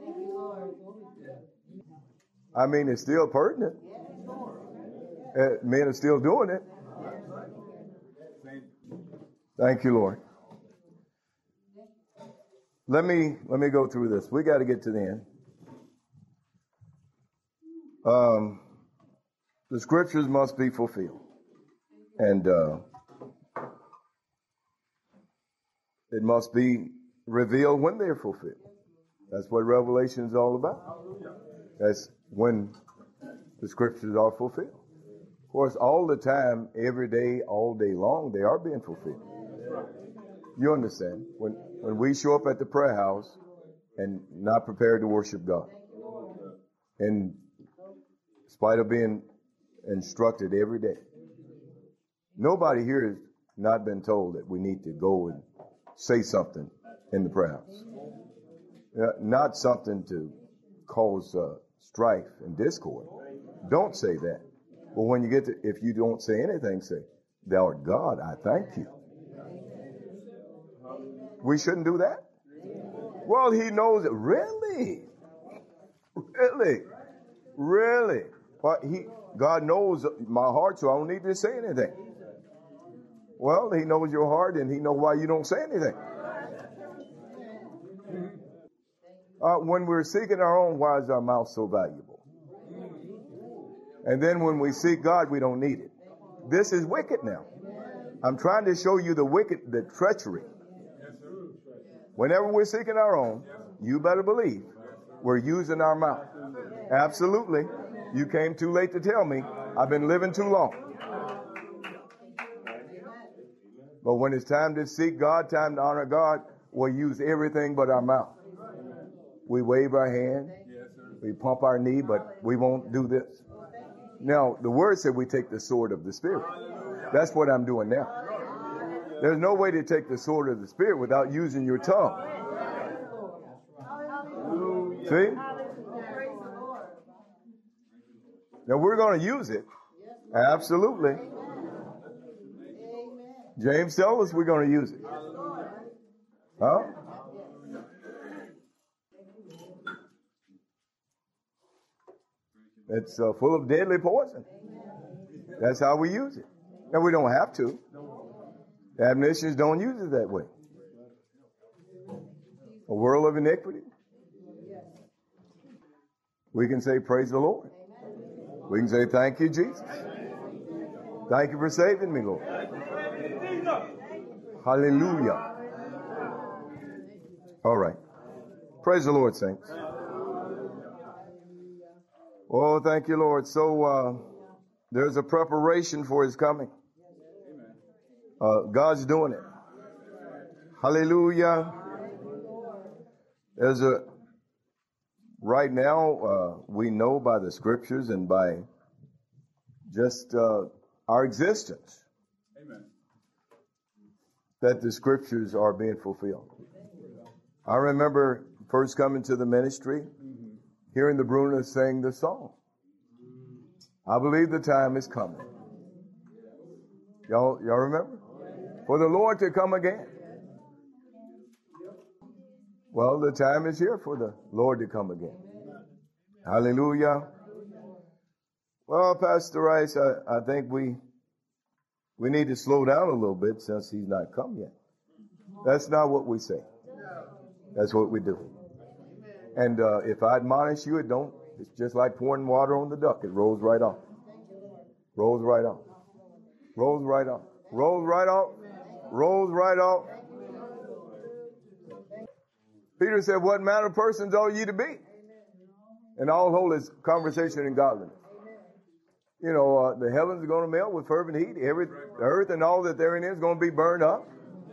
Speaker 2: I mean, it's still pertinent. Men are still doing it. Thank you, Lord. Let me go through this. We got to get to the end. The scriptures must be fulfilled. And it must be revealed when they're fulfilled. That's what Revelation is all about. That's when the scriptures are fulfilled. Of course, all the time, every day, all day long, they are being fulfilled. You understand? When we show up at the prayer house and not prepared to worship God, in spite of being instructed every day, nobody here has not been told that we need to go and say something in the prayer house. Not something to cause strife and discord. Don't say that. But when you get to, if you don't say anything, say, "Thou art God, I thank you." We shouldn't do that. Well, he knows it. Really? Well, God knows my heart, so I don't need to say anything. Well, he knows your heart, and he knows why you don't say anything. When we're seeking our own, why is our mouth so valuable? And then when we seek God, we don't need it. This is wicked now. I'm trying to show you the treachery. Whenever we're seeking our own, you better believe we're using our mouth. Absolutely. You came too late to tell me. I've been living too long. But when it's time to seek God, time to honor God, we'll use everything but our mouth. We wave our hand, we pump our knee, but we won't do this. Now, the word said we take the sword of the Spirit. That's what I'm doing now. There's no way to take the sword of the Spirit without using your tongue. See? Now, we're going to use it. Absolutely. James tells us we're going to use it. Huh? It's full of deadly poison. That's how we use it. And we don't have to. The admonitions don't use it that way. A world of iniquity. We can say, "Praise the Lord." We can say, "Thank you, Jesus. Thank you for saving me, Lord." Hallelujah. All right. Praise the Lord, saints. Oh, thank you, Lord. So there's a preparation for his coming. God's doing it. Hallelujah. Right now, we know by the scriptures and by just our existence that the scriptures are being fulfilled. I remember first coming to the ministry, hearing the Bruners sing the song, "I believe the time is coming." Y'all remember? For the Lord to come again. Well, the time is here for the Lord to come again. Hallelujah. Well, Pastor Rice, I think we need to slow down a little bit since he's not come yet. That's not what we say. That's what we do. And if I admonish you, it's just like pouring water on the duck. It rolls right off. Rolls right off. Rolls right off. Rolls right off. Rolls right off. Peter said, "What manner of persons ought ye to be?" And all holiness, conversation, and godliness. You know, the heavens are going to melt with fervent heat. The earth and all that therein is going to be burned up.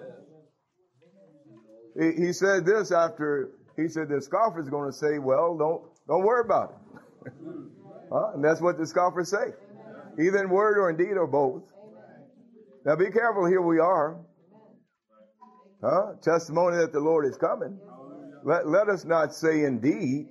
Speaker 2: He said this after, he said the scoffers are going to say, "Well, don't worry about it." And that's what the scoffers say. Either in word or in deed or both. Now be careful, here we are. Testimony that the Lord is coming. Let us not say indeed.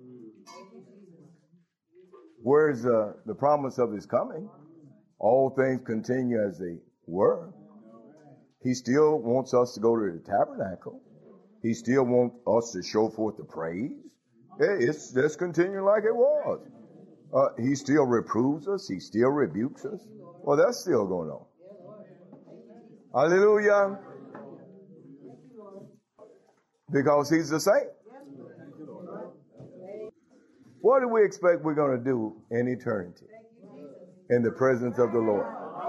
Speaker 2: Where's the promise of his coming? All things continue as they were. He still wants us to go to the tabernacle. He still wants us to show forth the praise. It's just continuing like it was. He still reproves us. He still rebukes us. Well, that's still going on. Hallelujah. because he's the same. What do we expect we're going to do in eternity in the presence of the Lord?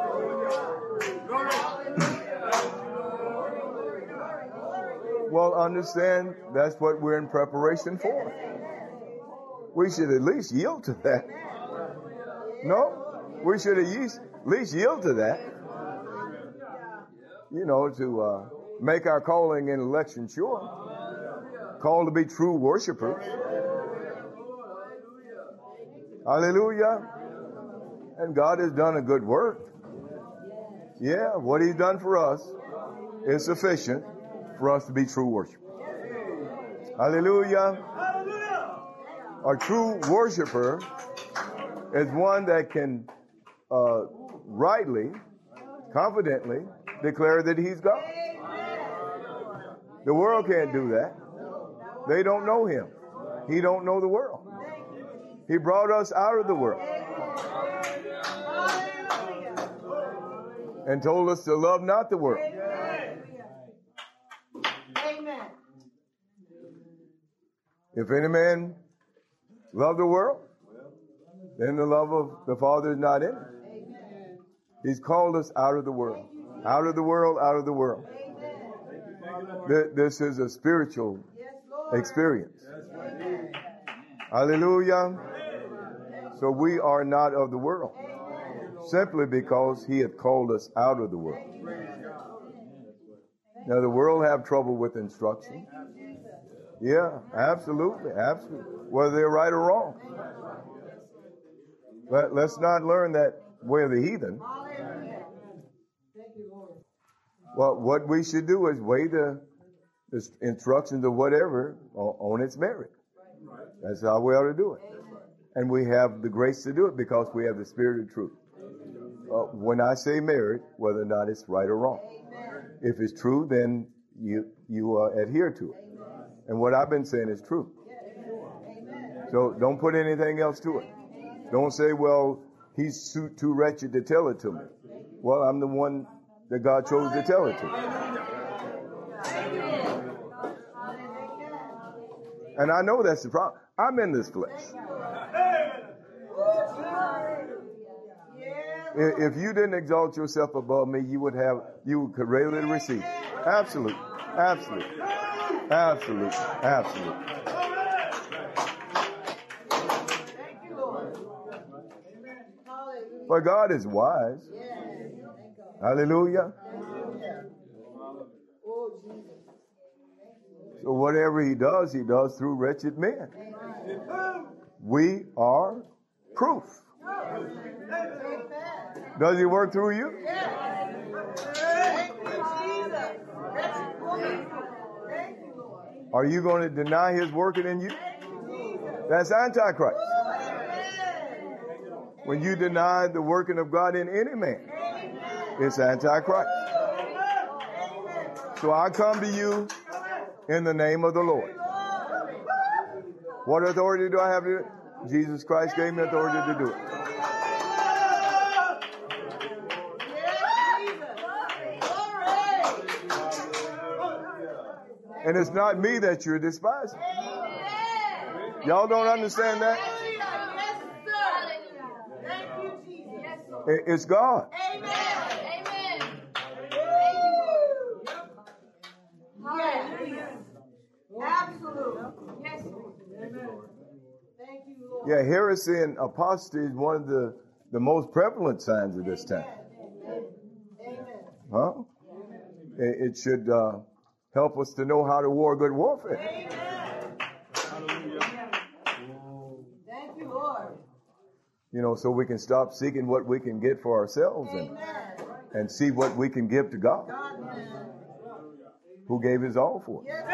Speaker 2: Well, understand that's what we're in preparation for. We should at least yield to that. No? We should at least yield to that. You know, to make our calling and election sure. Called to be true worshipers. Hallelujah. And God has done a good work. Yeah, what he's done for us is sufficient for us to be true worshipers. Hallelujah. A true worshiper is one that can rightly, confidently declare that he's God. The world can't do that. They don't know him. He don't know the world. He brought us out of the world and told us to love not the world.
Speaker 3: Amen.
Speaker 2: If any man love the world, then the love of the Father is not in him. He's called us out of the world. Out of the world, out of the world. This is a spiritual experience. Hallelujah. So we are not of the world, simply because he hath called us out of the world. Now the world have trouble with instruction. Yeah, absolutely, absolutely. Whether they're right or wrong. But let's not learn that way of the heathen. Well, what we should do is weigh the instructions of whatever on its merit. That's how we ought to do it. And we have the grace to do it because we have the spirit of truth. When I say merit, whether or not it's right or wrong. If it's true, then you adhere to it. And what I've been saying is true. So don't put anything else to it. Don't say, well, he's too wretched to tell it to me. Well, I'm the one that God chose to tell it to. And I know that's the problem. I'm in this flesh. If you didn't exalt yourself above me, you could readily receive. Absolutely. Absolutely. Absolutely. Absolutely. For God is wise. Hallelujah. So whatever he does through wretched men. We are proof. Does he work through you? Are you going to deny his working in you? That's Antichrist. When you deny the working of God in any man, it's Antichrist. So I come to you in the name of the Lord. What authority do I have to do it? Jesus Christ gave me authority to do it. And it's not me that you're despising. Y'all don't understand that? It's God. Yeah, heresy and apostasy is one of the most prevalent signs of this time. Huh? It should help us to know how to war good warfare.
Speaker 3: Thank you, Lord.
Speaker 2: You know, so we can stop seeking what we can get for ourselves and see what we can give to God, who gave his all for it.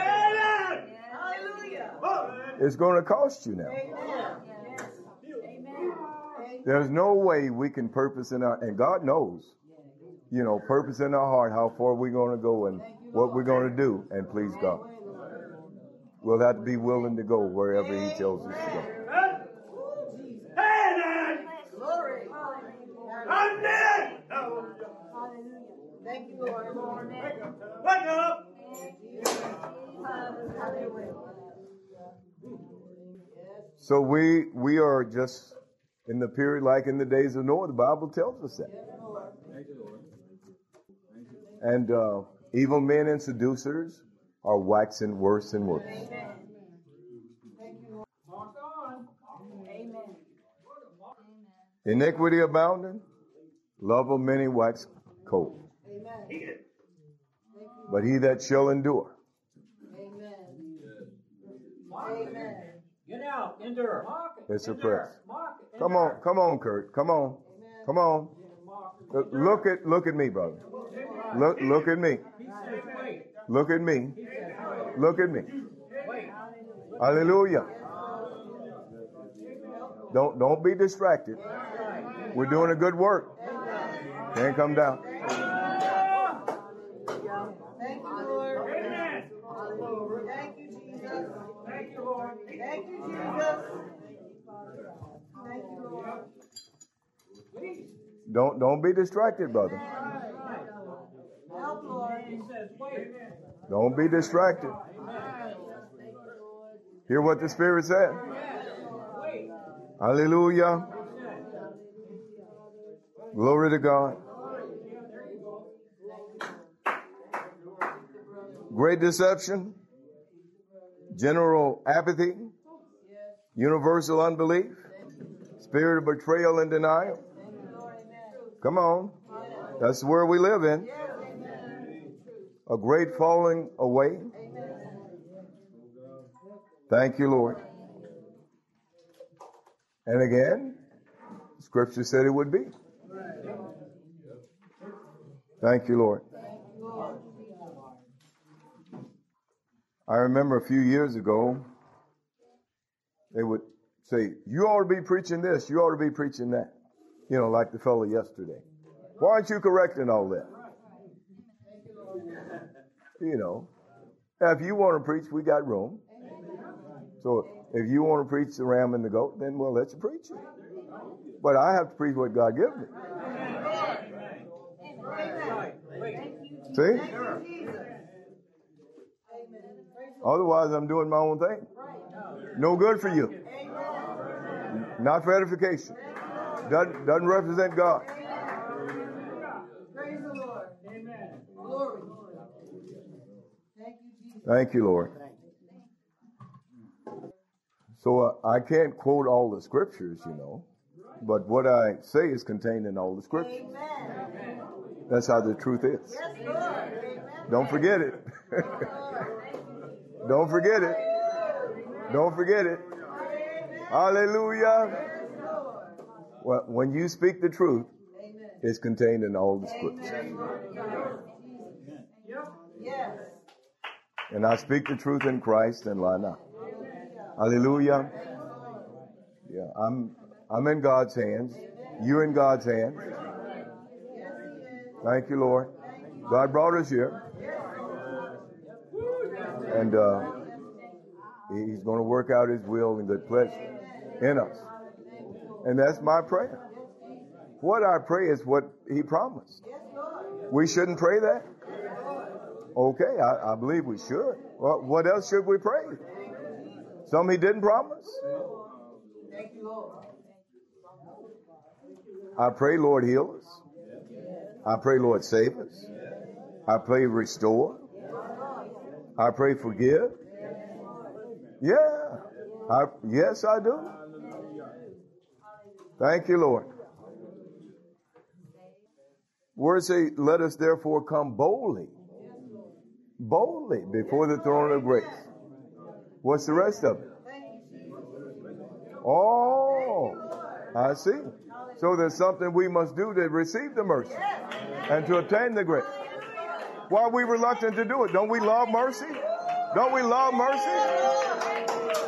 Speaker 2: It's going to cost you now. There's no way we can purpose and God knows, you know, purpose in our heart how far we're going to go and what we're going to do and please God. We'll have to be willing to go wherever he tells us to go.
Speaker 3: Thank you, Lord.
Speaker 4: Wake up!
Speaker 2: So we are just in the period like in the days of Noah. The Bible tells us that. And evil men and seducers are waxing worse and worse. Iniquity abounding, love of many wax cold. But he that shall endure.
Speaker 4: Get out, endure.
Speaker 2: It's suppressed. Come on, Kurt. Come on. Look at me, brother. Look at me. Look at me. Look at me. Hallelujah. Don't be distracted. We're doing a good work. Can't come down.
Speaker 3: Thank you, Lord. Thank you, Jesus. Thank you, Lord. Thank you, Jesus. Thank you, Lord.
Speaker 2: Don't be distracted, brother.
Speaker 3: Help, Lord.
Speaker 2: Don't be distracted. Hear what the Spirit said. Hallelujah. Glory to God. Great deception, general apathy, universal unbelief, spirit of betrayal and denial. Come on. That's where we live in. A great falling away. Thank you, Lord. And again, Scripture said it would be. Thank you, Lord. I remember a few years ago, they would say, you ought to be preaching this, you ought to be preaching that. You know, like the fellow yesterday. Why aren't you correcting all that? You know, if you want to preach, we got room. So if you want to preach the ram and the goat, then we'll let you preach it. But I have to preach what God gives me. See? Otherwise, I'm doing my own thing. No good for you. Not for edification. Doesn't represent God.
Speaker 3: Praise the Lord. Amen. Glory. Thank you, Jesus.
Speaker 2: Thank you, Lord. So I can't quote all the scriptures, you know, but what I say is contained in all the scriptures.
Speaker 3: Amen.
Speaker 2: That's how the truth is.
Speaker 3: Yes, Lord. Amen.
Speaker 2: Don't forget it. Don't forget it. Don't forget it. Hallelujah. Well, when you speak the truth, it's contained in all the scriptures.
Speaker 3: Yes.
Speaker 2: And I speak the truth in Christ and lie not. Hallelujah. Yeah, I'm in God's hands. You're in God's hands. Thank you, Lord. God brought us here. And He's going to work out His will and good pleasure in us. And that's my prayer. What I pray is what He promised. We shouldn't pray that? Okay, I believe we should. Well, what else should we pray? Some He didn't promise. I pray, Lord, heal us. I pray, Lord, save us. I pray, restore. I pray, forgive. Yeah. Yes, I do. Thank you, Lord. Words say, let us therefore come boldly before the throne of grace. What's the rest of it? Oh, I see. So there's something we must do to receive the mercy and to obtain the grace. Why are we reluctant to do it? Don't we love mercy? Don't we love mercy?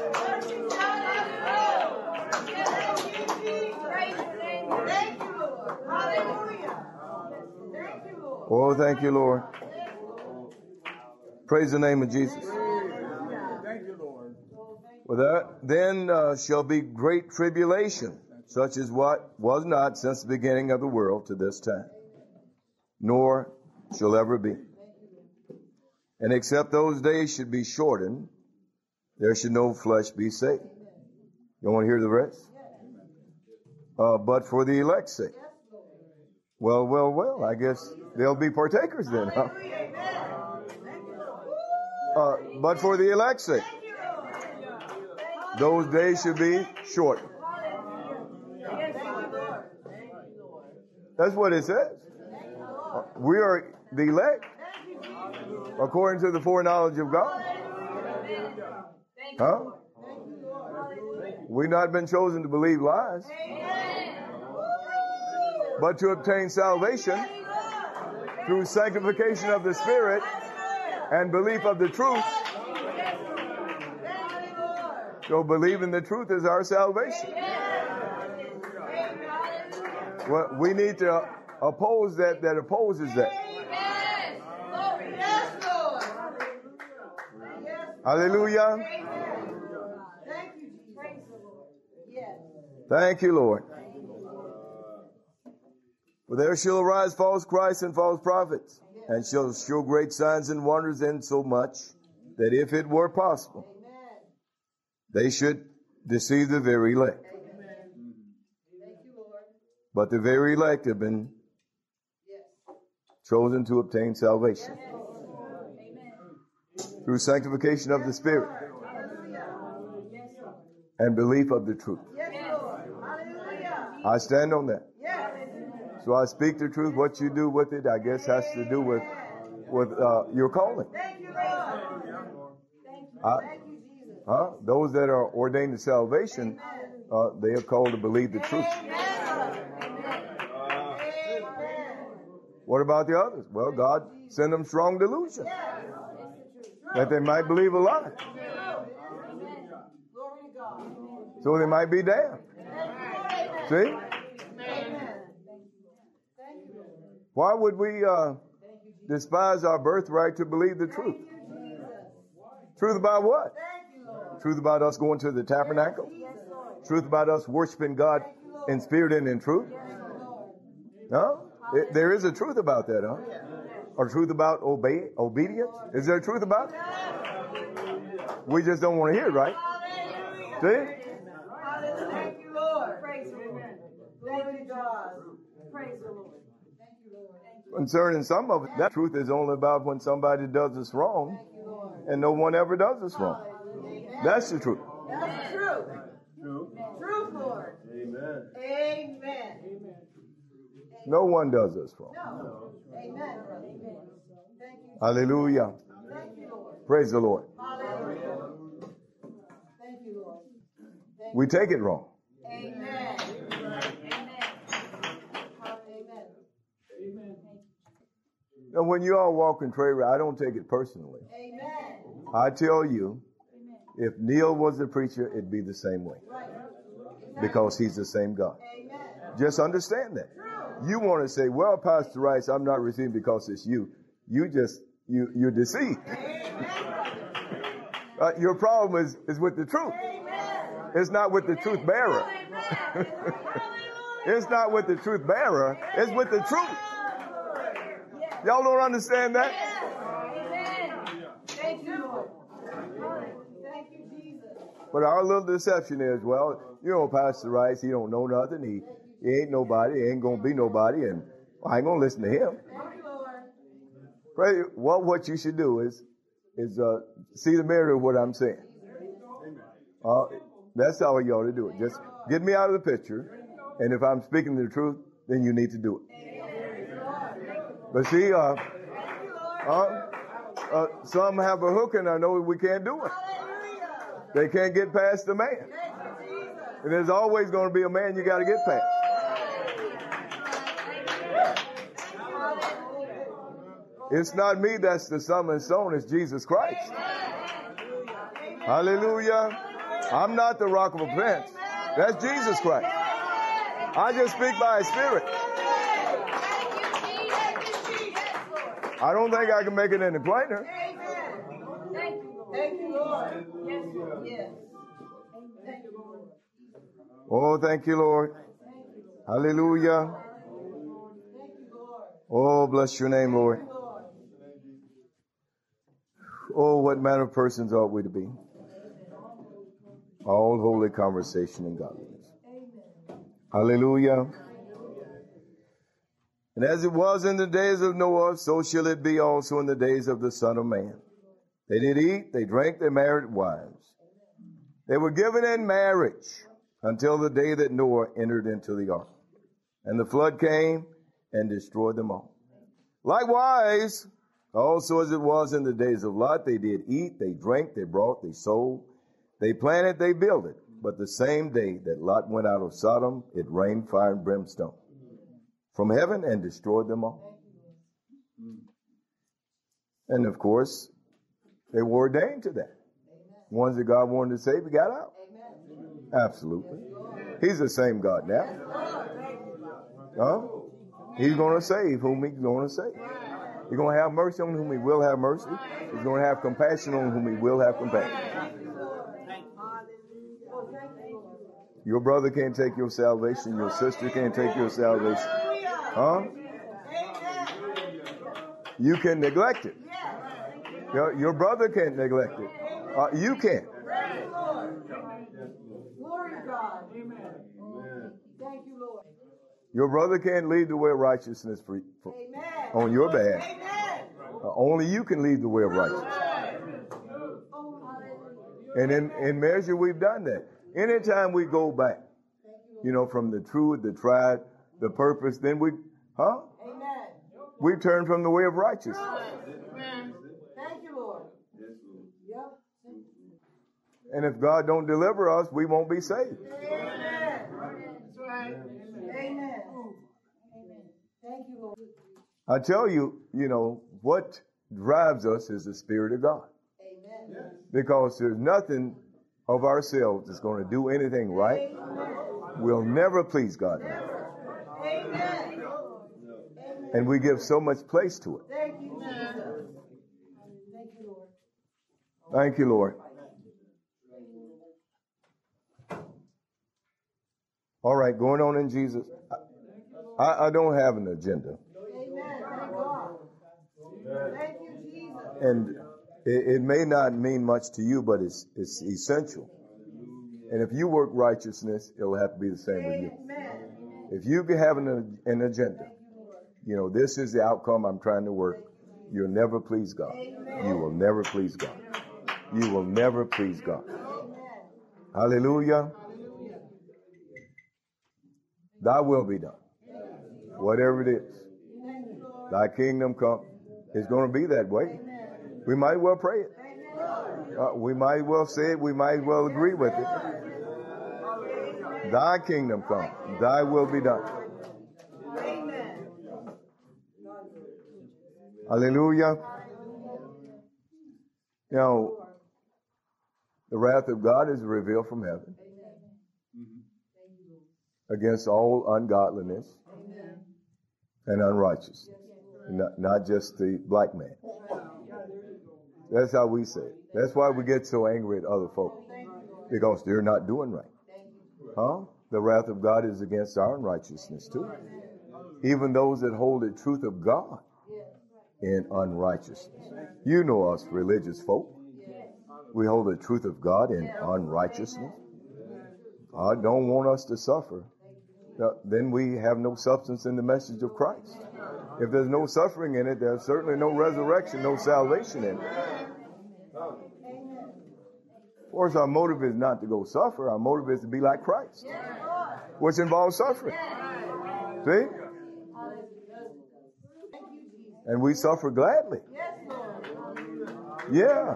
Speaker 2: Oh, thank you, Lord. Praise the name of Jesus.
Speaker 4: Thank you, Lord.
Speaker 2: Well, then shall be great tribulation, such as what was not since the beginning of the world to this time, nor shall ever be. And except those days should be shortened, there should no flesh be saved. You want to hear the rest? But for the elect's sake. Well, I guess they'll be partakers then, huh? But for the elect's sake, those days should be shortened. That's what it says. We are the elect according to the foreknowledge of God. Huh? We've not been chosen to believe lies, but to obtain salvation through sanctification of the Spirit and belief of the truth. So believing the truth is our salvation. Well, we need to oppose that opposes that. Hallelujah. Thank you, Lord. For there shall arise false Christs and false prophets, and shall show great signs and wonders, insomuch that if it were possible, they should deceive the very elect. But the very elect have been chosen to obtain salvation through sanctification of the Spirit and belief of the truth. I stand on that. So I speak the truth. What you do with it, I guess, has to do with your calling. Those that are ordained to salvation, they are called to believe the truth. What about the others? Well, God sent them strong delusion that they might believe a lie, so they might be damned. See? Why would we despise our birthright to believe the truth? Truth about what? Truth about us going to the tabernacle? Truth about us worshiping God in spirit and in truth? No? There is a truth about that, huh? Or truth about obedience? Is there a truth about it? We just don't want to hear it, right? See?
Speaker 3: Thank you, Lord. Praise the Lord. Thank you, God. Praise the Lord. Thank you, Lord.
Speaker 2: Concerning some of it, that truth is only about when somebody does us wrong, and no one ever does us wrong. That's the truth.
Speaker 3: That's the truth. Truth, Lord. Amen. Amen.
Speaker 2: No one does us wrong.
Speaker 3: No. Amen. Thank you.
Speaker 2: Hallelujah.
Speaker 3: Thank you, Lord.
Speaker 2: Praise the Lord.
Speaker 3: Hallelujah. Thank you, Lord.
Speaker 2: We take it wrong.
Speaker 3: Amen.
Speaker 2: Now, when you all walk in Trey, I don't take it personally.
Speaker 3: Amen.
Speaker 2: I tell you, if Neil was the preacher, it'd be the same way. Because he's the same God.
Speaker 3: Amen.
Speaker 2: Just understand that. You want to say, well, Pastor Rice, I'm not receiving because it's you. You're deceived. Your problem is with the truth. It's not with the truth bearer. It's not with the truth bearer. It's with the truth. Y'all don't understand that?
Speaker 3: Thank you, Lord. Thank you, Jesus.
Speaker 2: But our little deception is, well, you know, Pastor Rice, he don't know nothing. He ain't nobody. He ain't going to be nobody. And I ain't going to listen to him.
Speaker 3: Thank you, Lord.
Speaker 2: Pray, well, what you should do is see the merit of what I'm saying. That's how you ought to do it. Just get me out of the picture. And if I'm speaking the truth, then you need to do it. But see, some have a hook and I know we can't do it. They can't get past the man. And there's always going to be a man you got to get past. It's not me that's the stumbling stone, it's Jesus Christ. Hallelujah. I'm not the rock of offense. That's Jesus Christ. I just speak by His Spirit. I don't think I can make it any plainer.
Speaker 3: Thank you, Lord. Yes, Lord. Yes. Thank you, Lord.
Speaker 2: Oh, thank you, Lord. Hallelujah. Oh, bless your name, Lord. Oh, what manner of persons ought we to be? All holy conversation and godliness. Hallelujah. And as it was in the days of Noah, so shall it be also in the days of the Son of Man. They did eat, they drank, they married wives. They were given in marriage until the day that Noah entered into the ark. And the flood came and destroyed them all. Likewise, also as it was in the days of Lot, they did eat, they drank, they brought, they sold, they planted, they builded. But the same day that Lot went out of Sodom, it rained fire and brimstone from heaven and destroyed them all. And of course, they were ordained to that. Ones that God wanted to save, he got out. Absolutely. He's the same God now. Huh? He's going to save whom he's going to save. He's going to have mercy on whom he will have mercy. He's going to have compassion on whom he will have compassion. Your brother can't take your salvation. Your sister can't take your salvation. Huh? You can neglect it. Your brother can't neglect it. You can't.
Speaker 3: Glory to God. Thank you, Lord.
Speaker 2: Your brother can't lead the way of righteousness on your behalf. Only you can lead the way of righteousness. And in measure, we've done that. Anytime we go back, from the truth, the tried, the purpose, then we turn from the way of righteousness.
Speaker 3: Thank you, Lord. Yep.
Speaker 2: And if God don't deliver us, we won't be saved.
Speaker 3: Amen. That's right. Amen. Thank you, Lord.
Speaker 2: I tell you, what drives us is the Spirit of God.
Speaker 3: Amen.
Speaker 2: Because there's nothing of ourselves that's going to do anything right. We'll never please God.
Speaker 3: Amen.
Speaker 2: And we give so much place to it.
Speaker 3: Thank you, Jesus. Thank you, Lord.
Speaker 2: Thank you, Lord. All right, going on in Jesus. I don't have an agenda.
Speaker 3: Amen. Thank God. Thank you, Jesus.
Speaker 2: And it may not mean much to you, but it's essential. And if you work righteousness, it'll have to be the same with you.
Speaker 3: Amen.
Speaker 2: If you have an agenda, this is the outcome I'm trying to work, you'll never please God. You will never please God. You will never please God. Hallelujah. Thy will be done. Whatever it is. Thy kingdom come. It's going to be that way. We might well pray it. We might well say it. We might well agree with it. Thy kingdom come. Thy will be done. Hallelujah. The wrath of God is revealed from heaven against all ungodliness and unrighteousness. Not just the black man. That's how we say it. That's why we get so angry at other folk. Because they're not doing right. Huh? The wrath of God is against our unrighteousness too. Even those that hold the truth of God in unrighteousness. You know us religious folk. We hold the truth of God in unrighteousness. God don't want us to suffer. Then we have no substance in the message of Christ. If there's no suffering in it, there's certainly no resurrection, no salvation in it. Of course, our motive is not to go suffer. Our motive is to be like Christ, which involves suffering. See? And we suffer gladly. Yeah.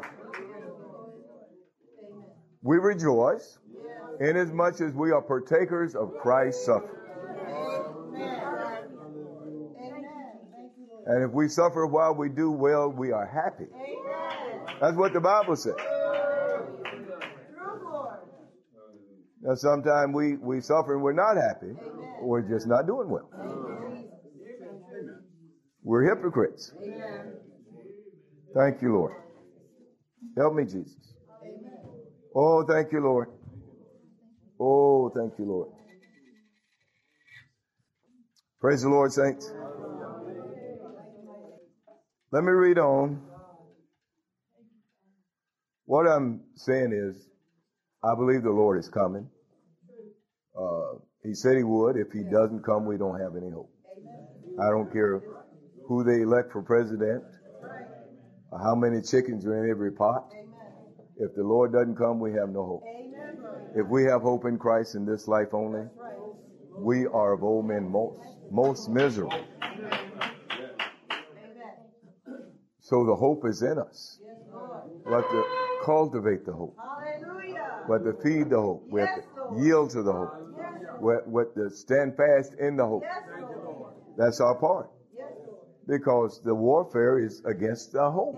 Speaker 2: We rejoice inasmuch as we are partakers of Christ's suffering. And if we suffer while we do well, we are happy. That's what the Bible says. Now, sometimes we suffer and we're not happy. We're just not doing well. We're hypocrites. Thank you, Lord. Help me, Jesus. Oh, thank you, Lord. Oh, thank you, Lord. Praise the Lord, saints. Let me read on. What I'm saying is, I believe the Lord is coming. He said he would. If he doesn't come, we don't have any hope. I don't care who they elect for president, or how many chickens are in every pot. If the Lord doesn't come, we have no hope. If we have hope in Christ in this life only, we are of all men most miserable. So the hope is in us. We have to cultivate the hope. We have to feed the hope. We have to yield to the hope. We have to stand fast in the hope. That's our part. Because the warfare is against the hope.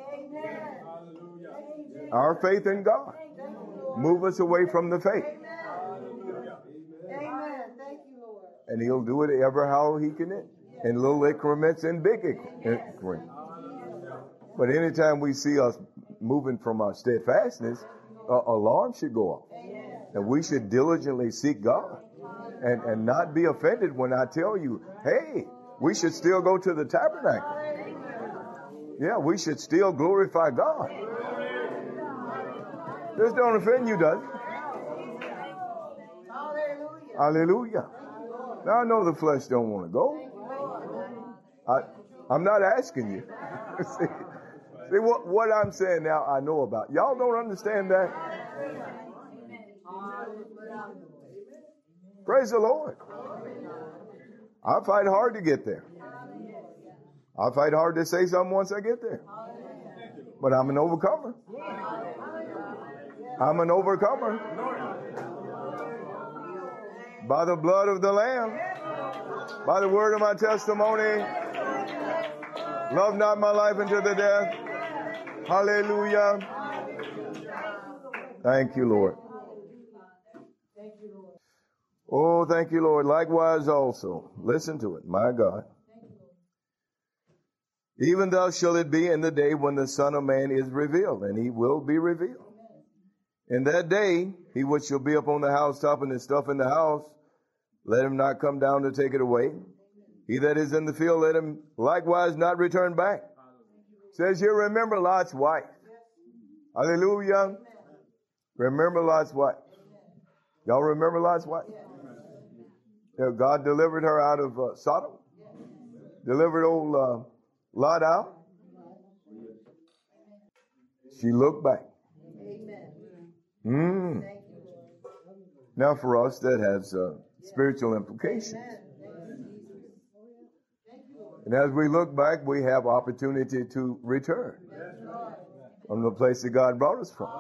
Speaker 2: Our faith in God. Move us away from the faith. And he'll do it ever how he can, in little increments and big increments. But anytime we see us moving from our steadfastness, alarm should go off. And we should diligently seek God. And not be offended when I tell you, hey, we should still go to the tabernacle. Yeah, we should still glorify God. This don't offend you, does it? Hallelujah. Now I know the flesh don't want to go. I'm not asking you. See what I'm saying now I know about. Y'all don't understand that? Praise the Lord. I fight hard to get there. I fight hard to say something once I get there. But I'm an overcomer. I'm an overcomer. By the blood of the Lamb. By the word of my testimony. Love not my life unto the death. Hallelujah. Thank you, Lord. Oh, thank you, Lord. Likewise also. Listen to it. My God. Even thus shall it be in the day when the Son of Man is revealed, and he will be revealed. In that day, he which shall be upon the housetop and his stuff in the house, let him not come down to take it away. He that is in the field, let him likewise not return back. Says here, remember Lot's wife. Hallelujah. Remember Lot's wife. Y'all remember Lot's wife? Yeah, God delivered her out of Sodom. Delivered old Lot out. She looked back. Now for us, that has spiritual implications. And as we look back, we have opportunity to return from the place that God brought us from.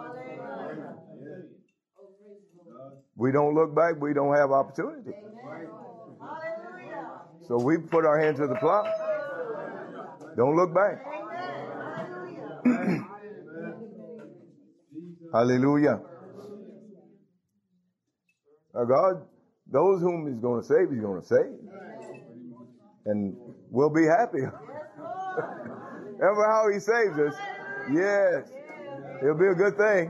Speaker 2: We don't look back, we don't have opportunity. So we put our hand to the plow. Don't look back. Hallelujah. Now God, those whom he's going to save, he's going to save. And we'll be happy. Ever how he saves us. Yes. It'll be a good thing.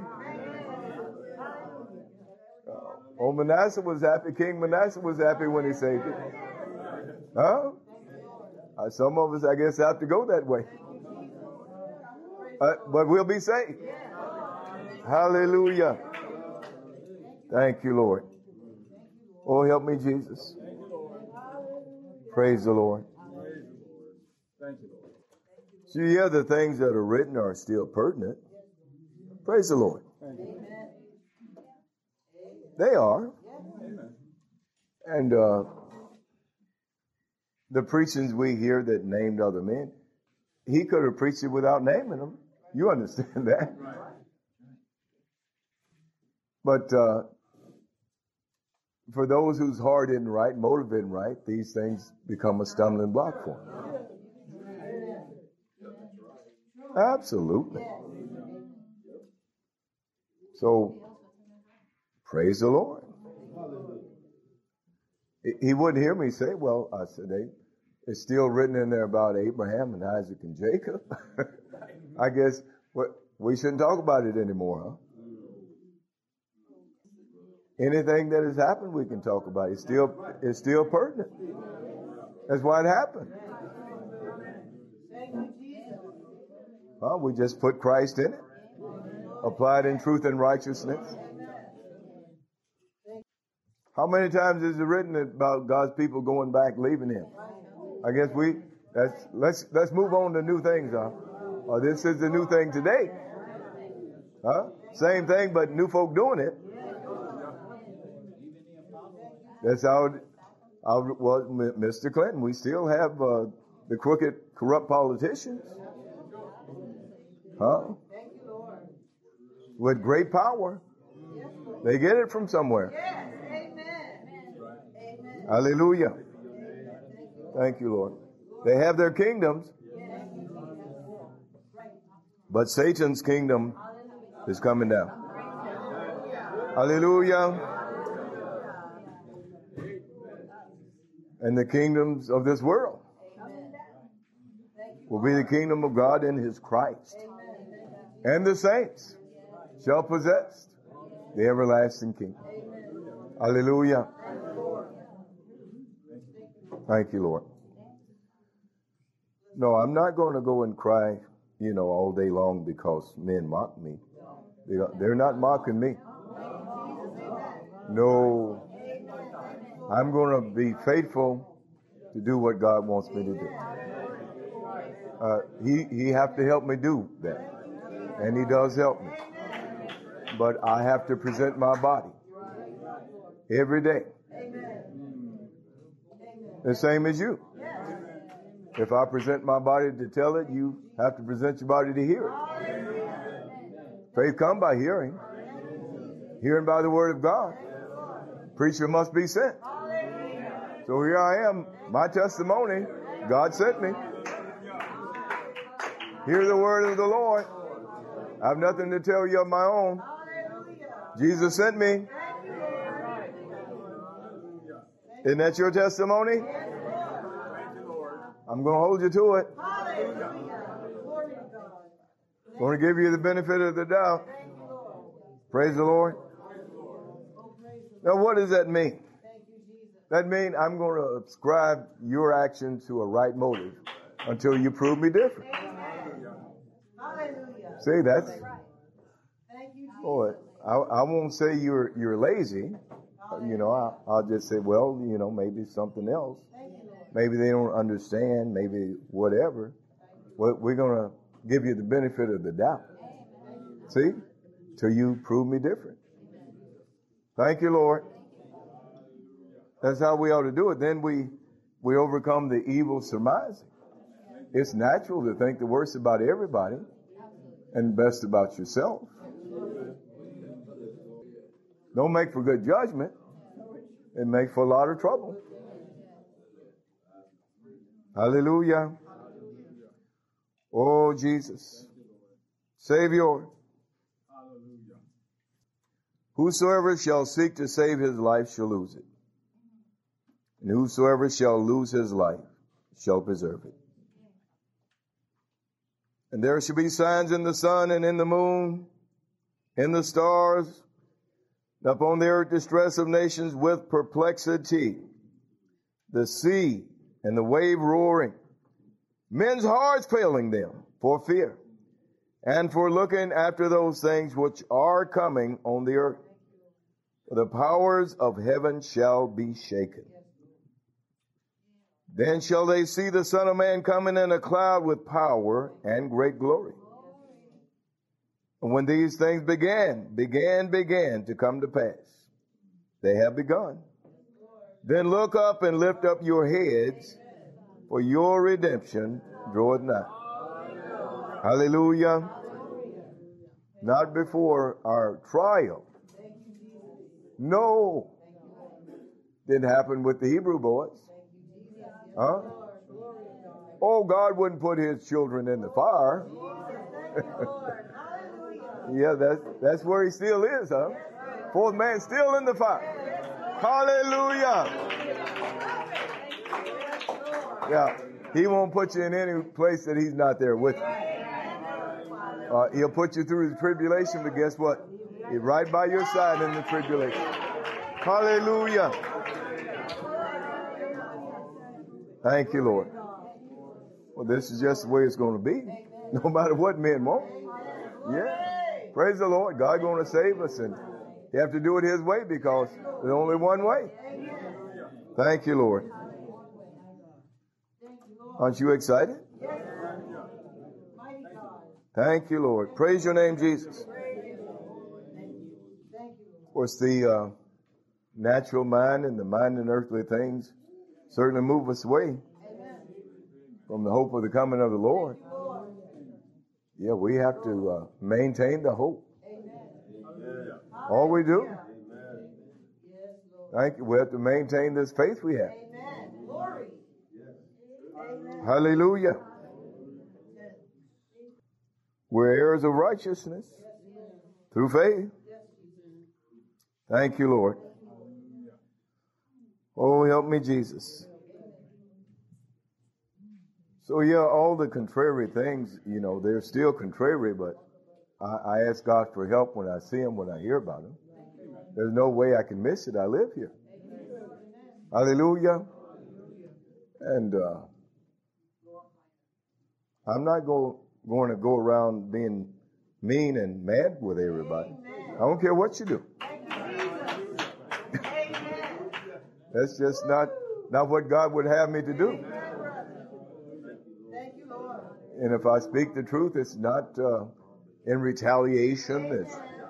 Speaker 2: Manasseh was happy. King Manasseh was happy when he saved it. Huh? Some of us, I guess, have to go that way. But we'll be saved. Hallelujah. Thank you, Lord. Oh, help me, Jesus. Praise the Lord.
Speaker 4: Thank you, Lord.
Speaker 2: So yeah, the things that are written are still pertinent. Praise the Lord. They are. And the preachings we hear that named other men, he could have preached it without naming them. You understand that? But for those whose heart isn't right, motive isn't right, these things become a stumbling block for them. Absolutely. So, praise the Lord. He wouldn't hear me say, well, I said, it's still written in there about Abraham and Isaac and Jacob. I guess we shouldn't talk about it anymore, huh? Anything that has happened, we can talk about. It's still pertinent. That's why it happened. Well, we just put Christ in it. applied in truth and righteousness. How many times is it written about God's people going back, leaving Him? I guess let's move on to new things, huh? This is the new thing today. Huh? Same thing, but new folk doing it. That's how Mr. Clinton, we still have the crooked, corrupt politicians. Huh? With great power. They get it from somewhere. Hallelujah. Thank you, Lord. They have their kingdoms. But Satan's kingdom is coming down. Hallelujah. And the kingdoms of this world will be the kingdom of God in His Christ. And the saints shall possess the everlasting kingdom. Hallelujah. Thank you, Lord. No, I'm not going to go and cry, all day long because men mock me. They're not mocking me. No. I'm going to be faithful to do what God wants me to do. He have to help me do that. And He does help me. But I have to present my body every day. The same as you. If I present my body to tell it, you have to present your body to hear it. Faith comes by hearing. Hearing by the word of God. Preacher must be sent. So here I am, my testimony. God sent me. Hear the word of the Lord. I have nothing to tell you of my own. Jesus sent me. Isn't that your testimony? I'm going to hold you to it. I'm going to give you the benefit of the doubt. Praise the Lord. Now, what does that mean? That means I'm going to ascribe your action to a right motive until you prove me different. See, that's... Boy, I won't say you're lazy. I'll just say, well, maybe something else. Maybe they don't understand, maybe whatever. We're going to give you the benefit of the doubt. See? Till you prove me different. Thank you, Lord. That's how we ought to do it. Then we overcome the evil surmising. It's natural to think the worst about everybody and the best about yourself. Don't make for good judgment. It makes for a lot of trouble. Hallelujah. Oh, Jesus. Savior. Whosoever shall seek to save his life shall lose it. And whosoever shall lose his life shall preserve it. And there shall be signs in the sun and in the moon, in the stars, and upon the earth distress of nations with perplexity, the sea and the wave roaring, men's hearts failing them for fear, and for looking after those things which are coming on the earth. For the powers of heaven shall be shaken. Then shall they see the Son of Man coming in a cloud with power and great glory. And when these things began to come to pass, they have begun. Then look up and lift up your heads, for your redemption draweth nigh. Hallelujah. Not before our trial. No. Didn't happen with the Hebrew boys. Huh? Oh, God wouldn't put His children in the fire. Yeah, that's where He still is, huh? Fourth man still in the fire. Hallelujah. Yeah, He won't put you in any place that He's not there with you. He'll put you through the tribulation, but guess what? He's right by your side in the tribulation. Hallelujah. Thank you, Lord. Well, this is just the way it's going to be, no matter what men want. Yeah. Praise the Lord. God's going to save us, and you have to do it His way because there's only one way. Thank you, Lord. Aren't you excited? Thank you, Lord. Praise your name, Jesus. Of course, the natural mind and the mind in earthly things certainly move us away from the hope of the coming of the Lord. Yeah, we have to maintain the hope. All we do. Thank you. We have to maintain this faith we have. Hallelujah. We're heirs of righteousness through faith. Thank you, Lord. Oh, help me, Jesus. So, yeah, all the contrary things, you know, they're still contrary, but I ask God for help when I see them, when I hear about them. There's no way I can miss it. I live here. Hallelujah. And I'm not going to go around being mean and mad with everybody. I don't care what you do. That's just not what God would have me to do. And if I speak the truth, it's not in retaliation. It's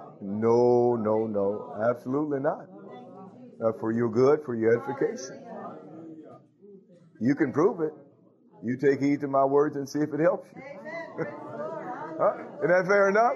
Speaker 2: no, absolutely not. For your good, for your edification. You can prove it. You take heed to my words and see if it helps you. Huh? Isn't that fair enough?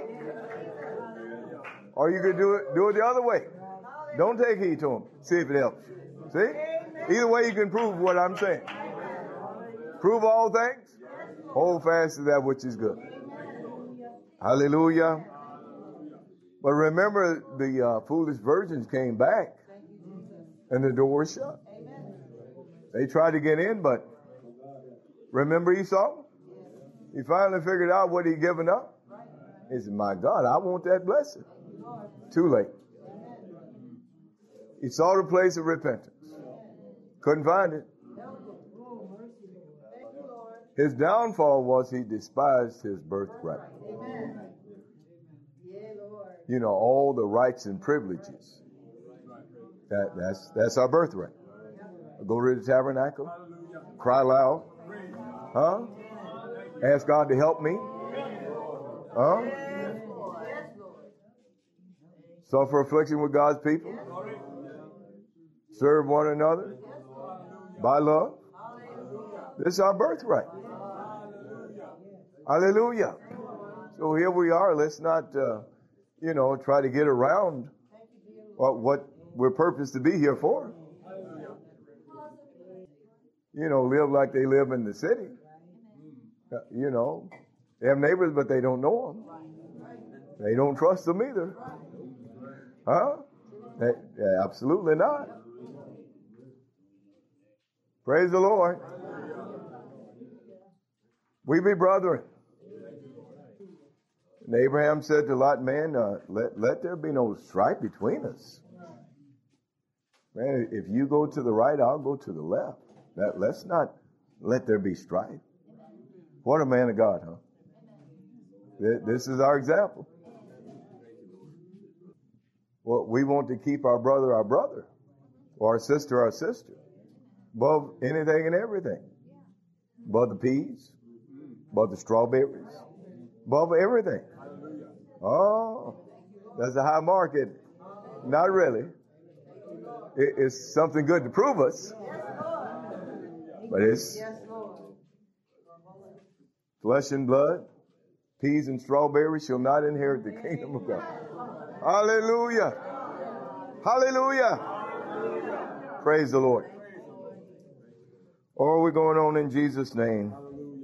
Speaker 2: Or you could do it the other way. Don't take heed to them. See if it helps you. See? Either way you can prove what I'm saying. Prove all things. Hold fast to that which is good. Hallelujah. But remember, the foolish virgins came back and the door was shut. They tried to get in, but remember Esau? He finally figured out what he'd given up. He said, my God, I want that blessing. Too late. He saw the place of repentance. Couldn't find it. His downfall was he despised his birthright. You know, all the rights and privileges. That's our birthright. Go to the tabernacle, cry loud, huh? Ask God to help me, huh? Suffer affliction with God's people, serve one another by love. This is our birthright. Hallelujah. So here we are. Let's not, try to get around what we're purposed to be here for. Live like they live in the city. They have neighbors, but they don't know them. They don't trust them either. Huh? Absolutely not. Praise the Lord. We be brethren. And Abraham said to Lot, man, let there be no strife between us. Man, if you go to the right, I'll go to the left. Let's not let there be strife. What a man of God, huh? This is our example. Well, we want to keep our brother, or our sister, above anything and everything. Above the peas, above the strawberries, above everything. Oh, that's a high market. Not really. It's something good to prove us. But it's flesh and blood, peas and strawberries shall not inherit the kingdom of God. Hallelujah. Hallelujah. Praise the Lord. Or we're going on in Jesus' name.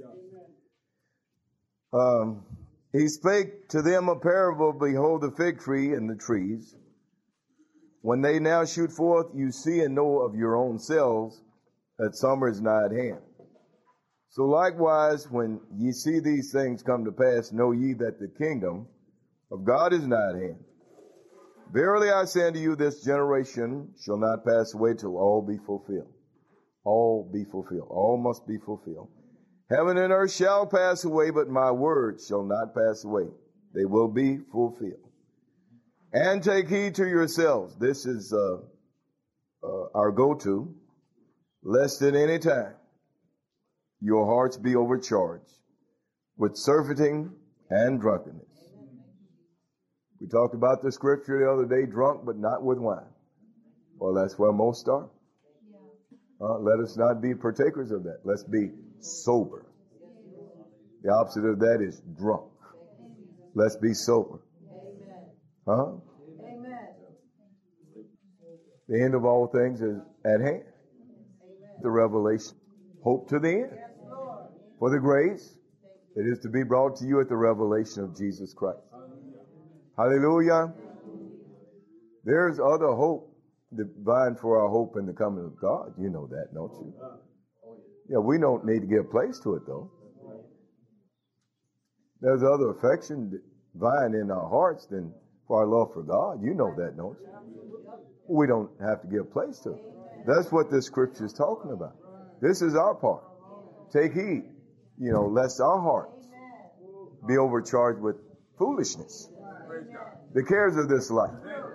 Speaker 2: He spake to them a parable, behold the fig tree and the trees. When they now shoot forth, you see and know of your own selves that summer is nigh at hand. So likewise, when ye see these things come to pass, know ye that the kingdom of God is nigh at hand. Verily I say unto you, this generation shall not pass away till all be fulfilled. All be fulfilled. All must be fulfilled. Heaven and earth shall pass away, but my word shall not pass away. They will be fulfilled. And take heed to yourselves. This is our go-to. Lest at any time your hearts be overcharged with surfeiting and drunkenness. We talked about the scripture the other day, drunk but not with wine. Well, that's where most are. Let us not be partakers of that. Let's be sober. The opposite of that is drunk. Let's be sober. Huh? The end of all things is at hand. The revelation. Hope to the end. For the grace that is to be brought to you at the revelation of Jesus Christ. Hallelujah. There's other hope divine for our hope in the coming of God. You know that, don't you? Yeah, we don't need to give place to it, though. There's other affection divine in our hearts than for our love for God. You know that, don't you? We don't have to give place to it. That's what this scripture is talking about. This is our part. Take heed, lest our hearts be overcharged with foolishness. The cares of this life.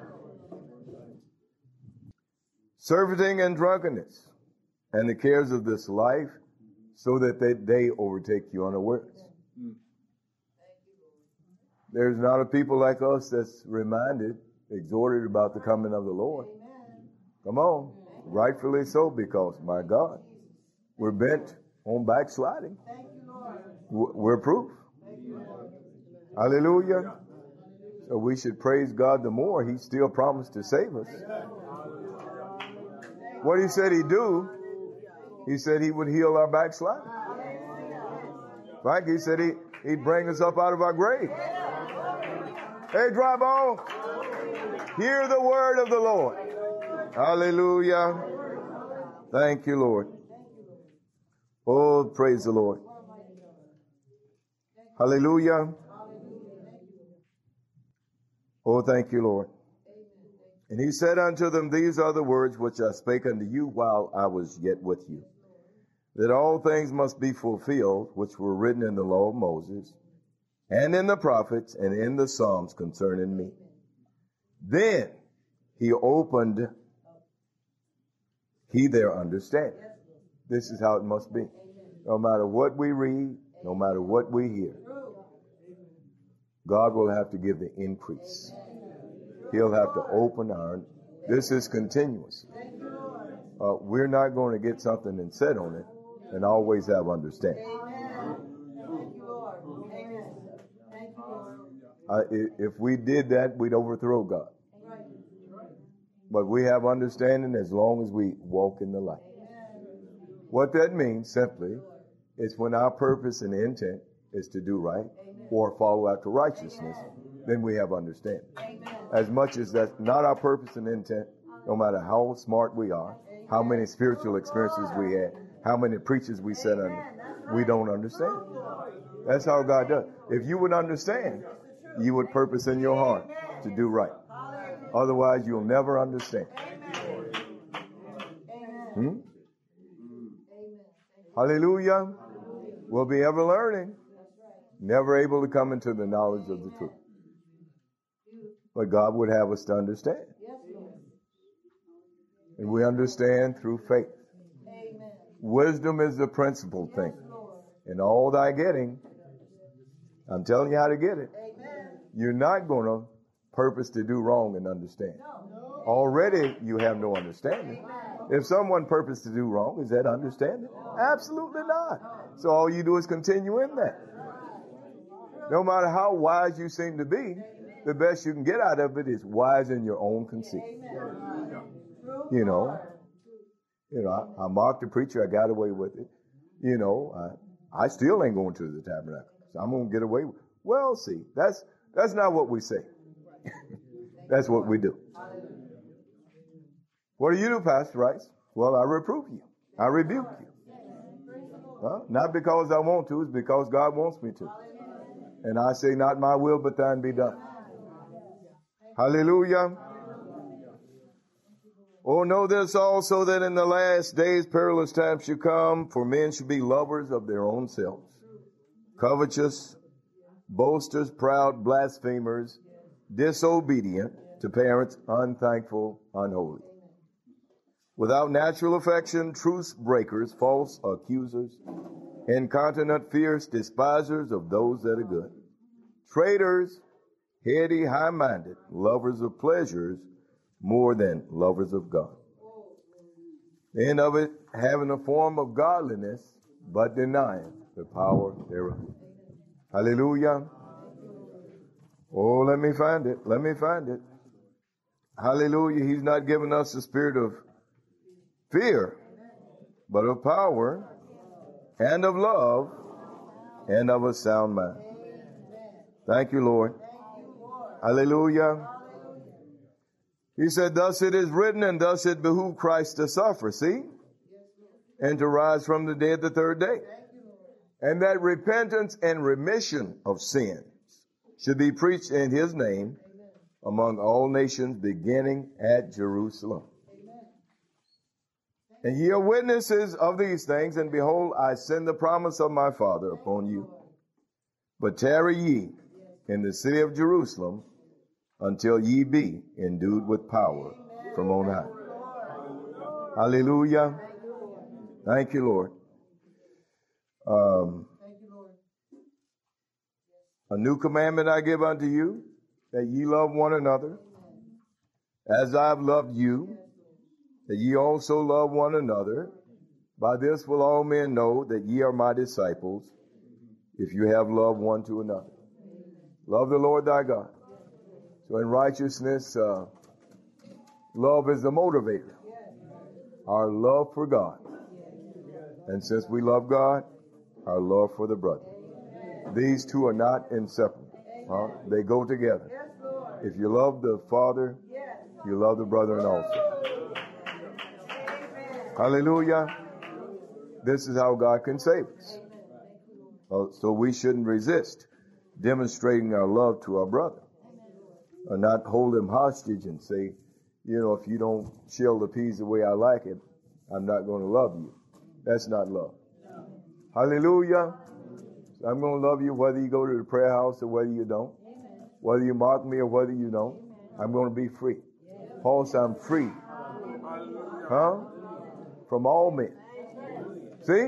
Speaker 2: Surfeiting and drunkenness. And the cares of this life, so that they overtake you unawares. There's not a people like us that's reminded, exhorted about the coming of the Lord. Come on. Rightfully so, because, my God, we're bent on backsliding. We're proof. Hallelujah. So we should praise God the more. He still promised to save us. What he said he'd do, he said he would heal our backsliding. Right? He said he'd bring us up out of our grave. Hey, dry bone, hear the word of the Lord. Hallelujah. Thank you, Lord. Oh, praise the Lord. Hallelujah. Oh, thank you, Lord. And he said unto them, these are the words which I spake unto you while I was yet with you, that all things must be fulfilled, which were written in the law of Moses, and in the prophets, and in the Psalms concerning me. Then he opened their understanding. This is how it must be. No matter what we read, no matter what we hear, God will have to give the increase. He'll have to open this is continuous. We're not going to get something and sit on it and always have understanding. If we did that, we'd overthrow God. But we have understanding as long as we walk in the light. What that means simply is when our purpose and intent is to do right or follow after righteousness, then we have understanding. As much as that's not our purpose and intent, no matter how smart we are, how many spiritual experiences we had, how many preachers we sat under, we don't understand. That's how God does. If you would understand, you would purpose in your heart to do right. Otherwise, you'll never understand. Hallelujah. We'll be ever learning, never able to come into the knowledge of the truth. But God would have us to understand. And we understand through faith. Wisdom is the principal thing. In all thy getting, I'm telling you how to get it. You're not going to purpose to do wrong and understand. Already you have no understanding. If someone purposed to do wrong, is that understanding? Absolutely not. So all you do is continue in that. No matter how wise you seem to be, the best you can get out of it is wise in your own conceit. I mocked the preacher. I got away with it. I still ain't going to the tabernacle. So I'm going to get away with it. Well, see, that's not what we say. That's what we do. What do you do, Pastor Rice? Well, I reprove you. I rebuke you. Not because I want to, it's because God wants me to. And I say, not my will, but thine be done. Hallelujah. Oh, know this also, that in the last days perilous times shall come, for men shall be lovers of their own selves, covetous, boasters, proud, blasphemers, disobedient to parents, unthankful, unholy. Without natural affection, truce breakers, false accusers, incontinent, fierce, despisers of those that are good, traitors, heady, high-minded, lovers of pleasures more than lovers of God. The end of it, having a form of godliness, but denying the power thereof. Hallelujah. Oh, let me find it. Let me find it. Hallelujah. He's not given us the spirit of fear, but of power and of love and of a sound mind. Thank you, Lord. Hallelujah. He said, thus it is written, and thus it behooved Christ to suffer, see, and to rise from the dead the third day. And that repentance and remission of sins should be preached in his name among all nations, beginning at Jerusalem. And ye are witnesses of these things, and behold, I send the promise of my Father upon you. But tarry ye in the city of Jerusalem until ye be endued with power from on high. Hallelujah. Thank you, Lord. A new commandment I give unto you, that ye love one another, as I have loved you, that ye also love one another. By this will all men know that ye are my disciples, if you have love one to another. Love the Lord thy God. So in righteousness, love is the motivator. Our love for God. And since we love God, our love for the brother. These two are not inseparable. They go together. If you love the Father, you love the brethren also. Hallelujah. This is how God can save us. So we shouldn't resist demonstrating our love to our brother. Or not hold him hostage and say, if you don't chill the peas the way I like it, I'm not going to love you. That's not love. Hallelujah. So I'm going to love you whether you go to the prayer house or whether you don't. Whether you mock me or whether you don't. I'm going to be free. Paul said, I'm free. From all men. See?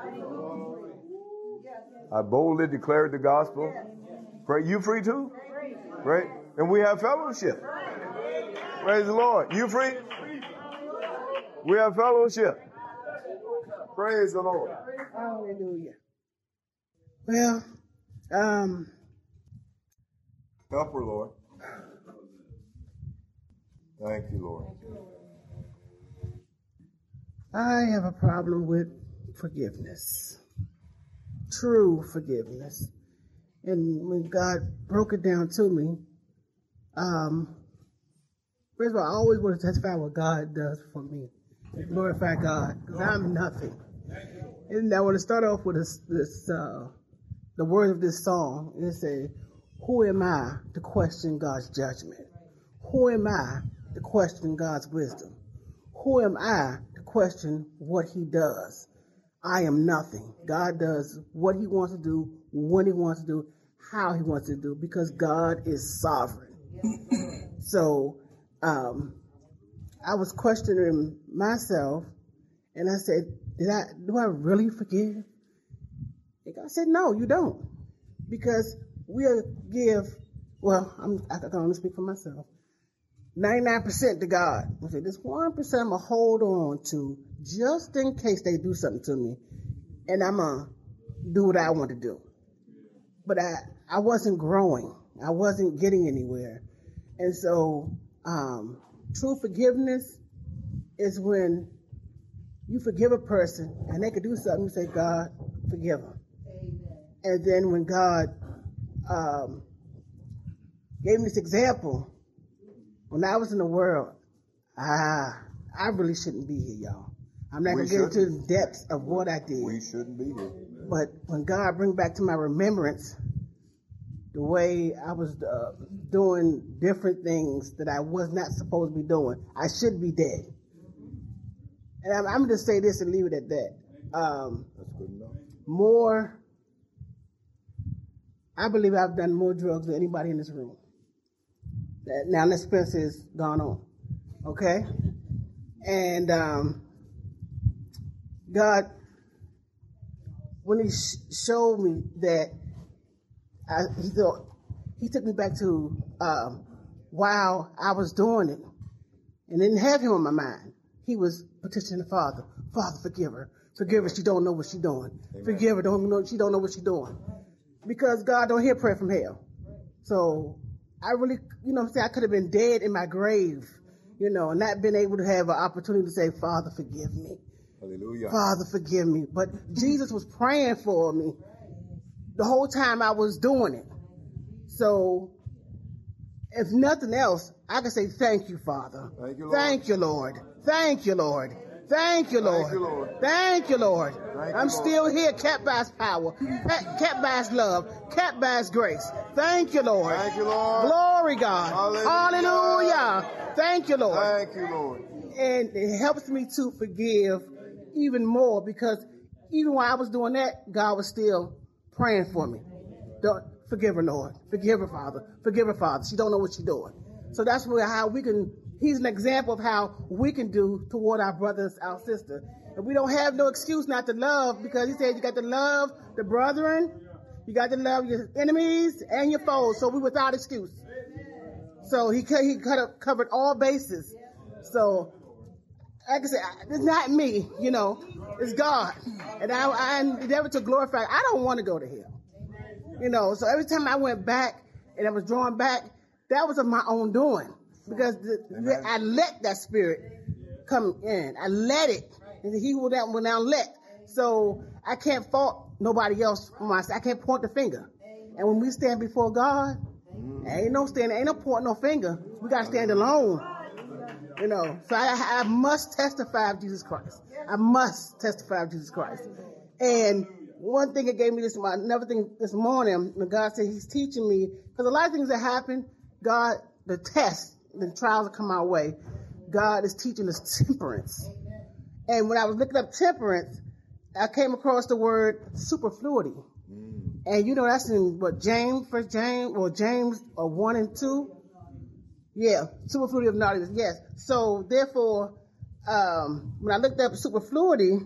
Speaker 2: I boldly declared the gospel. Pray. You free too? Right? And we have fellowship. Praise the Lord. You free? We have fellowship. Praise the Lord.
Speaker 5: Hallelujah. Well,
Speaker 2: help her, Lord. Thank you, Lord.
Speaker 5: I have a problem with forgiveness. True forgiveness. And when God broke it down to me, first of all, I always want to testify what God does for me. Glorify God, because I'm nothing. And I want to start off with the words of this song. And it says, who am I to question God's judgment? Who am I to question God's wisdom? Who am I to question what he does? I am nothing. God does what he wants to do, when he wants to do, how he wants to do, because God is sovereign. So I was questioning myself, and I said, do I really forgive? And God said, no, you don't. Because we'll give, I can only speak for myself, 99% to God. I said, this 1% I'm going to hold on to just in case they do something to me, and I'm going to do what I want to do. But I wasn't growing. I wasn't getting anywhere. And so true forgiveness is when you forgive a person and they could do something, you say, God, forgive them. Amen. And then when God gave me this example, when I was in the world, I really shouldn't be here, y'all. I'm not going to get into the depths of what I did.
Speaker 2: We shouldn't be here.
Speaker 5: But when God bring back to my remembrance the way I was doing different things that I was not supposed to be doing, I should be dead. And I'm going to say this and leave it at that.
Speaker 2: That's good enough.
Speaker 5: More I believe I've done more drugs than anybody in this room. Now this experience is gone on. Okay? And God, when he showed me that, he took me back to while I was doing it and didn't have him on my mind. He was petitioning the Father. Father, forgive her. Forgive her. She don't know what she's doing. Amen. Forgive her. She don't know what she's doing. Because God don't hear prayer from hell. So I really, I could have been dead in my grave, and not been able to have an opportunity to say, Father, forgive me.
Speaker 2: Hallelujah.
Speaker 5: Father, forgive me. But Jesus was praying for me the whole time I was doing it. So if nothing else, I can say, thank you, Father.
Speaker 2: Thank you, Lord.
Speaker 5: Thank you, Lord. Thank you, Lord. Thank you, Lord.
Speaker 2: Thank you, Lord.
Speaker 5: Thank you, Lord. I'm
Speaker 2: you,
Speaker 5: still
Speaker 2: Lord.
Speaker 5: here, kept by his power, kept by his love, kept by his grace. Thank you, Lord.
Speaker 2: Thank you, Lord.
Speaker 5: Glory, God.
Speaker 2: Hallelujah.
Speaker 5: Hallelujah. Thank you, Lord.
Speaker 2: Thank you, Lord.
Speaker 5: And it helps me to forgive even more, because even while I was doing that, God was still praying for me. Forgive her, Lord. Forgive her, Father. Forgive her, Father. She don't know what she's doing. So that's how we can, he's an example of how we can do toward our brothers, our sister. And we don't have no excuse not to love, because he said you got to love the brethren, you got to love your enemies and your foes. So we without excuse. So he covered all bases. So like I said, it's not me, it's God. And I endeavor to glorify. I don't want to go to hell. So every time I went back and I was drawn back, that was of my own doing. Because I let that spirit come in. I let it. And he will now let. So I can't fault nobody else for myself. I can't point the finger. And when we stand before God, ain't no pointing no finger. We got to stand alone. So I must testify of Jesus Christ. I must testify of Jesus Christ. And one thing that gave me another thing this morning, when God said he's teaching me, because a lot of things that happen, God, the tests, the trials that come our way, God is teaching us temperance. And when I was looking up temperance, I came across the word superfluity. And that's in James 1 and 2. Yeah, superfluity of knowledge, yes. So therefore, when I looked up superfluity,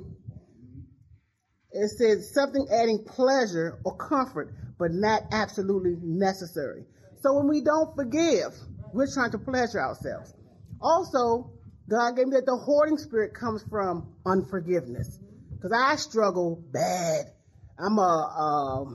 Speaker 5: it says something adding pleasure or comfort, but not absolutely necessary. So when we don't forgive, we're trying to pleasure ourselves. Also, God gave me that the hoarding spirit comes from unforgiveness. Because I struggle bad. I'm a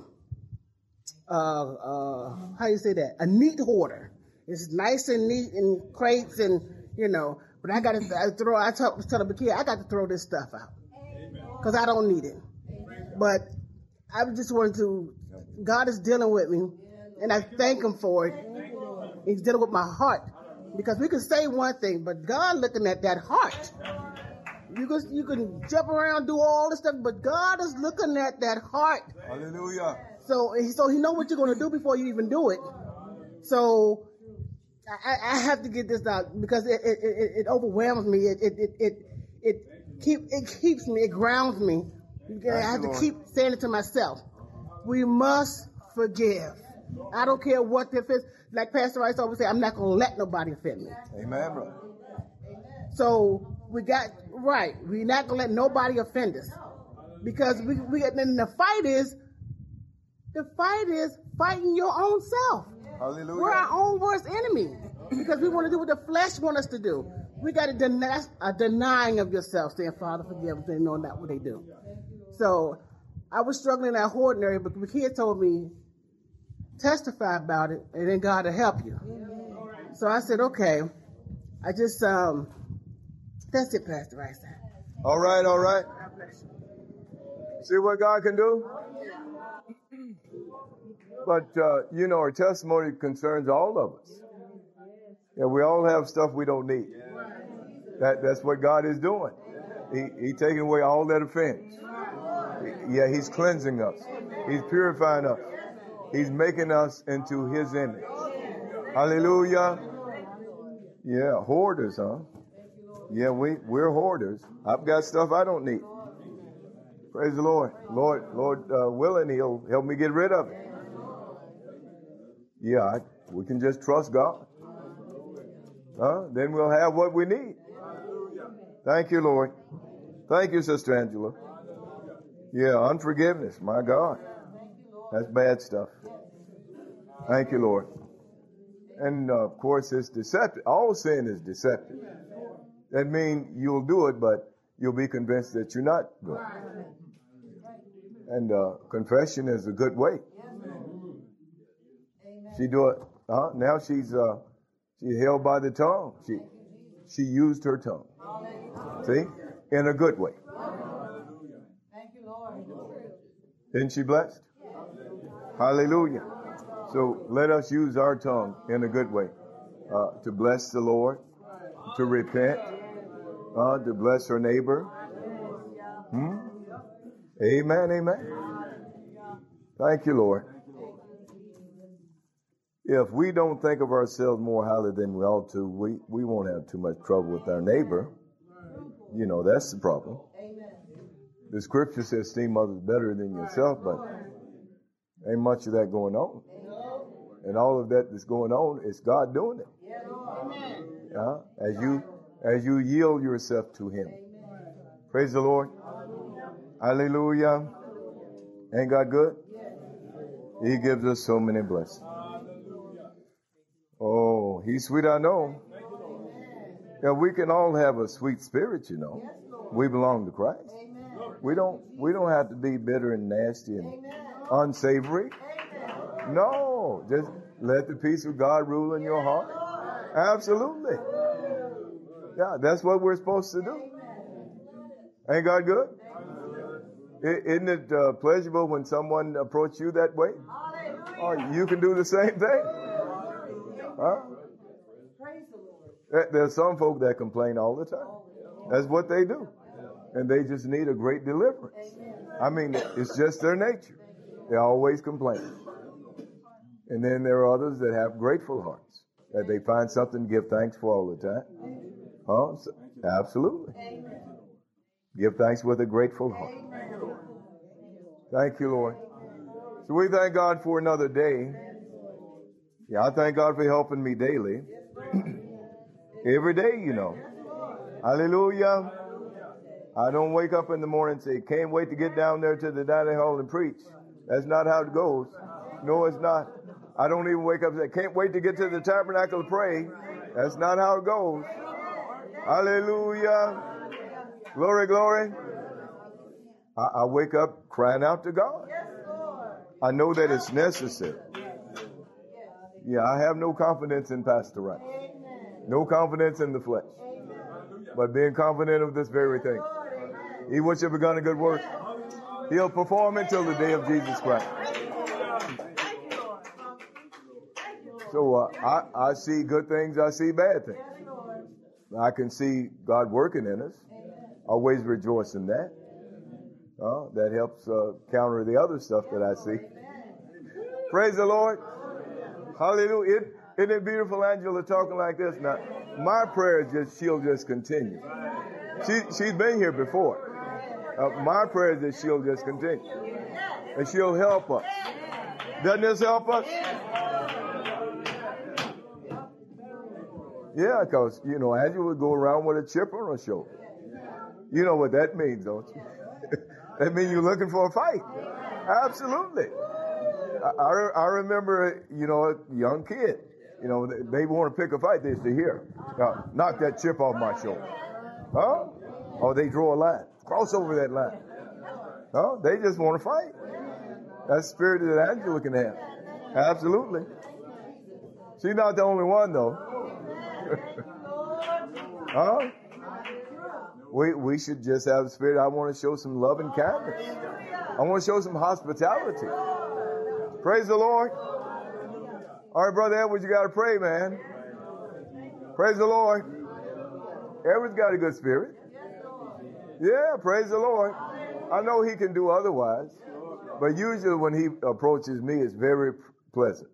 Speaker 5: neat hoarder. It's nice and neat in crates and, but I was telling the kid, I got to throw this stuff out. Because I don't need it. But I just wanted to, God is dealing with me, and I thank him for it. He's dealing with my heart. Because we can say one thing, but God looking at that heart. You can jump around, do all this stuff, but God is looking at that heart.
Speaker 2: Hallelujah.
Speaker 5: So he knows what you're going to do before you even do it. So I have to get this out, because it overwhelms me. It keeps me. It grounds me. I have to keep saying it to myself. We must forgive. I don't care what the offense. Like Pastor Rice always say, I'm not going to let nobody offend me.
Speaker 2: Amen, brother.
Speaker 5: So we're not going to let nobody offend us, because then the fight is fighting your own self.
Speaker 2: Hallelujah.
Speaker 5: We're our own worst enemy, because we want to do what the flesh wants us to do. We got to deny a denying of yourself, saying, Father, forgive them, they know not what they do. So I was struggling in that hoarding area, but the kid told me, testify about it, and then God will help you. So I said, okay. I just, that's it, Pastor Rice.
Speaker 2: All right.
Speaker 5: God bless you.
Speaker 2: See what God can do? But, our testimony concerns all of us. Yeah, we all have stuff we don't need. That's what God is doing. He's taking away all that offense. Yeah, he's cleansing us. He's purifying us. He's making us into his image. Hallelujah. Yeah, hoarders, huh? Yeah, we're hoarders. I've got stuff I don't need. Praise the Lord. Lord willing, he'll help me get rid of it. we can just trust God. Then we'll have what we need. Thank you, Lord. Thank you, Sister Angela. Yeah, unforgiveness. My God. That's bad stuff. Thank you, Lord. And, of course, it's deceptive. All sin is deceptive. That means you'll do it, but you'll be convinced that you're not doing it. And confession is a good way. She do it. Now she's held by the tongue. She used her tongue. See? In a good way.
Speaker 3: Thank you, Lord.
Speaker 2: Isn't she blessed? Hallelujah. So let us use our tongue in a good way to bless the Lord, to repent, to bless her neighbor. Amen, amen. Thank you, Lord. If we don't think of ourselves more highly than we ought to, we won't have too much trouble with our neighbor. You know, that's the problem. The scripture says, esteem others better than yourself, but ain't much of that going on. And all of that that's going on, it's God doing it. As you yield yourself to Him. Praise the Lord. Hallelujah. Ain't God good? He gives us so many blessings. Oh, He's sweet, I know. Yeah, we can all have a sweet spirit, you know. We belong to Christ. We don't have to be bitter and nasty and unsavory. No, just let the peace of God rule in your heart. Absolutely. Yeah, that's what we're supposed to do. Ain't God good? Isn't it pleasurable when someone approaches you that way? Oh, you can do the same thing. Huh? There's some folk that complain all the time. That's what they do. And they just need a great deliverance. I mean, it's just their nature. They always complain. And then there are others that have grateful hearts, that they find something to give thanks for all the time. Huh? So, absolutely. Give thanks with a grateful heart. Thank you, Lord. So we thank God for another day. Yeah, I thank God for helping me daily. Every day, you know. Hallelujah. I don't wake up in the morning and say, can't wait to get down there to the dining hall and preach. That's not how it goes. No, it's not. I don't even wake up and say, can't wait to get to the tabernacle to pray. That's not how it goes. Hallelujah. Glory, glory. I wake up crying out to God. I know that it's necessary. Yeah, I have no confidence in Pastor Rice. No confidence in the flesh. But being confident of this very thing. He which have begun a good work, He'll perform until the day of Jesus Christ. So I see good things, I see bad things. I can see God working in us. Always rejoice in that. That helps counter the other stuff that I see. Praise the Lord. Hallelujah. Isn't it beautiful, Angela, talking like this? Now, my prayer is just she'll just continue. She's been here before. My prayer is that she'll just continue. And she'll help us. Doesn't this help us? Yeah, because, you know, Angela would go around with a chip on her shoulder. You know what that means, don't you? That means you're looking for a fight. Absolutely. I remember, you know, a young kid, you know, they want to pick a fight. They say, here, now, knock that chip off my shoulder. Huh? Or they draw a line. Cross over that line. Huh? They just want to fight. That's the spirit that Angela can have. Absolutely. She's not the only one, though. Huh? We should just have the spirit. I want to show some love and kindness. I want to show some hospitality. Praise the Lord. All right, Brother Edwards, you got to pray, man. Praise the Lord. Edwards got a good spirit. Yeah, praise the Lord. I know he can do otherwise, but usually when he approaches me, it's very pleasant.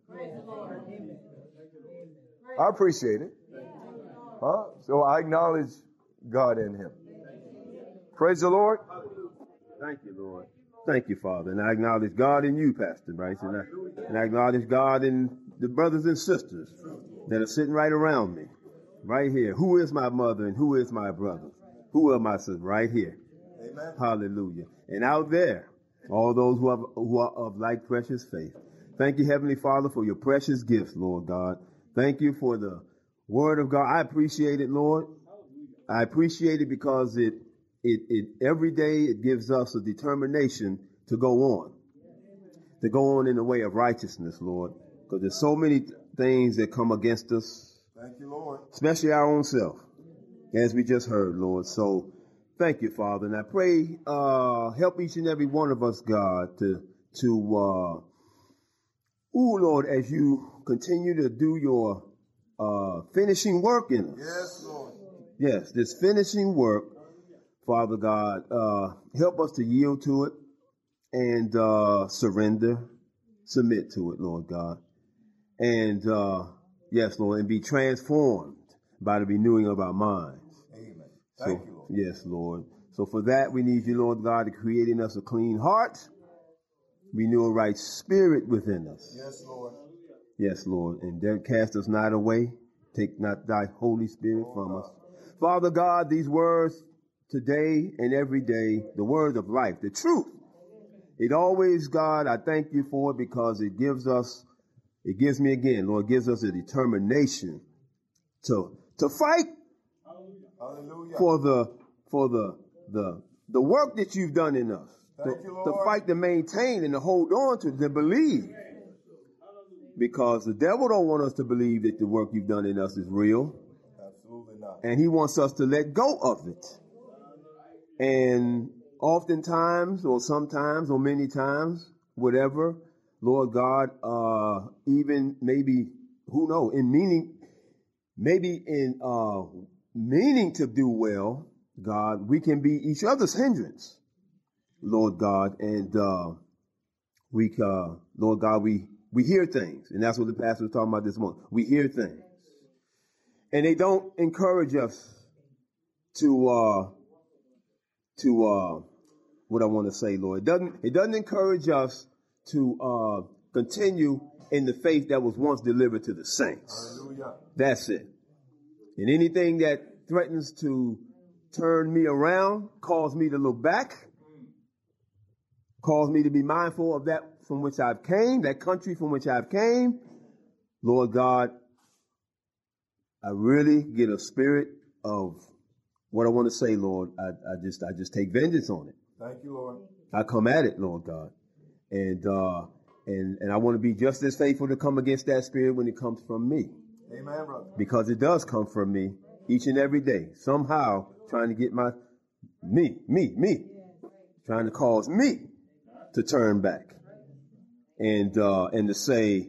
Speaker 2: I appreciate it. Huh? So I acknowledge God in him. Praise the Lord.
Speaker 6: Thank you, Lord. Thank you, Father. And I acknowledge God in you, Pastor Bryce. And I acknowledge God in the brothers and sisters that are sitting right around me, right here. Who is my mother and who is my brother? Who are my sisters? Right here.
Speaker 2: Amen.
Speaker 6: Hallelujah. And out there, all those who are of like precious faith. Thank you, Heavenly Father, for your precious gifts, Lord God. Thank you for the word of God. I appreciate it, Lord. I appreciate it because it every day it gives us a determination to go on in the way of righteousness, Lord. Because there's so many things that come against us.
Speaker 2: Thank you, Lord.
Speaker 6: Especially our own self, as we just heard, Lord. So thank you, Father. And I pray, help each and every one of us, God, Lord, as you continue to do your finishing work in us.
Speaker 2: Yes, Lord.
Speaker 6: Yes, this finishing work, Father God, help us to yield to it and surrender, submit to it, Lord God. And yes, Lord, and be transformed by the renewing of our minds.
Speaker 2: Amen. Thank you, Lord.
Speaker 6: Yes, Lord. So for that, we need you, Lord God, to create in us a clean heart, renew a right spirit within us.
Speaker 2: Yes, Lord.
Speaker 6: Yes, Lord. And then cast us not away. Take not thy Holy Spirit from us. Father God, these words today and every day, the word of life, the truth. It always, God, I thank you for it because it gives me again, Lord, gives us a determination to fight.
Speaker 2: Hallelujah.
Speaker 6: For the work that you've done in us.
Speaker 2: Thank you, Lord.
Speaker 6: To fight, to maintain, and to hold on to believe. Because the devil don't want us to believe that the work you've done in us is real.
Speaker 2: Absolutely not.
Speaker 6: And he wants us to let go of it. And oftentimes, or sometimes, or many times, whatever, Lord God, even maybe, who knows, meaning to do well, God, we can be each other's hindrance, Lord God. And Lord God, we hear things. And that's what the pastor was talking about this morning. We hear things. And they don't encourage us to what I want to say, Lord. It doesn't encourage us to continue in the faith that was once delivered to the saints.
Speaker 2: Hallelujah.
Speaker 6: That's it. And anything that threatens to turn me around, cause me to look back, cause me to be mindful of that from which I've came, that country from which I've came, Lord God, I really get a spirit of what I want to say, Lord. I just take vengeance on it.
Speaker 2: Thank you, Lord.
Speaker 6: I come at it, Lord God. And I want to be just as faithful to come against that spirit when it comes from me.
Speaker 2: Amen, brother.
Speaker 6: Because it does come from me each and every day. Somehow trying to get me, trying to cause me to turn back. And to say,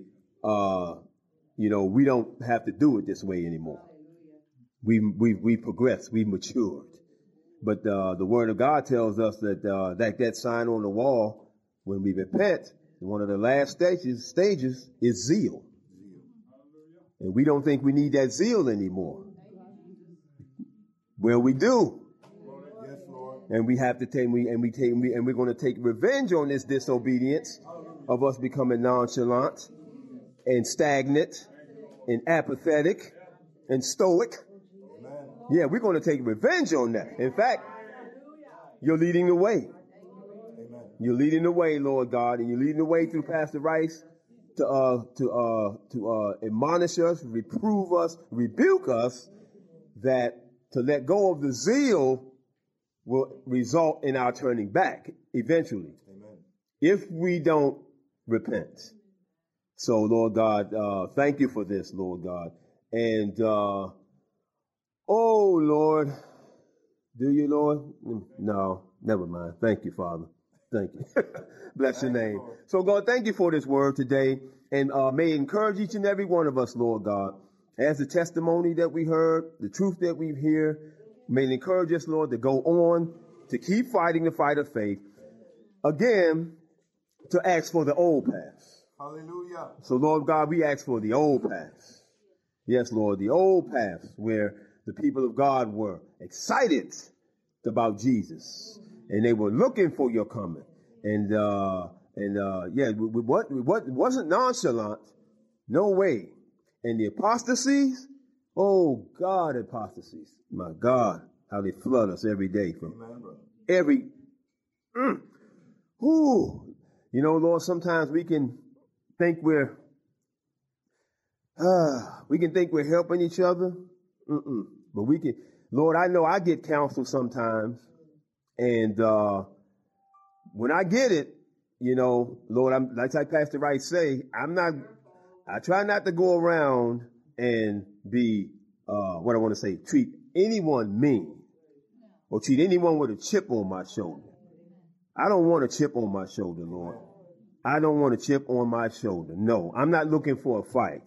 Speaker 6: we don't have to do it this way anymore. We progressed, we matured. But the word of God tells us that sign on the wall, when we repent, one of the last stages is zeal. And we don't think we need that zeal anymore. Well, we do.
Speaker 2: Yes, Lord.
Speaker 6: And we have to take, and we're going to take revenge on this disobedience of us becoming nonchalant and stagnant and apathetic and stoic.
Speaker 2: Amen.
Speaker 6: Yeah, we're going to take revenge on that. In fact, you're leading the way.
Speaker 2: Amen.
Speaker 6: You're leading the way, Lord God, and you're leading the way through Pastor Rice to admonish us, reprove us, rebuke us, that to let go of the zeal will result in our turning back eventually.
Speaker 2: Amen.
Speaker 6: If we don't repent. So, Lord God, thank you for this, Lord God. And, oh, Lord, do you, Lord? No, never mind. Thank you, Father. Thank you. Bless your name. So, God, thank you for this word today. And may it encourage each and every one of us, Lord God, as the testimony that we heard, the truth that we hear, may it encourage us, Lord, to go on, to keep fighting the fight of faith. Again, to ask for the old paths.
Speaker 2: Hallelujah.
Speaker 6: So, Lord God, we ask for the old paths. Yes, Lord, the old paths where the people of God were excited about Jesus and they were looking for your coming. And it wasn't nonchalant, No way. And the apostasies, oh God, apostasies. My God, how they flood us every day from every, You know, Lord, sometimes we can think we're helping each other. But we can, Lord, I know I get counsel sometimes. And, when I get it, you know, Lord, I'm like Pastor Wright say, I try not to go around and be, treat anyone mean or treat anyone with a chip on my shoulder. I don't want a chip on my shoulder, Lord. I don't want a chip on my shoulder. No, I'm not looking for a fight.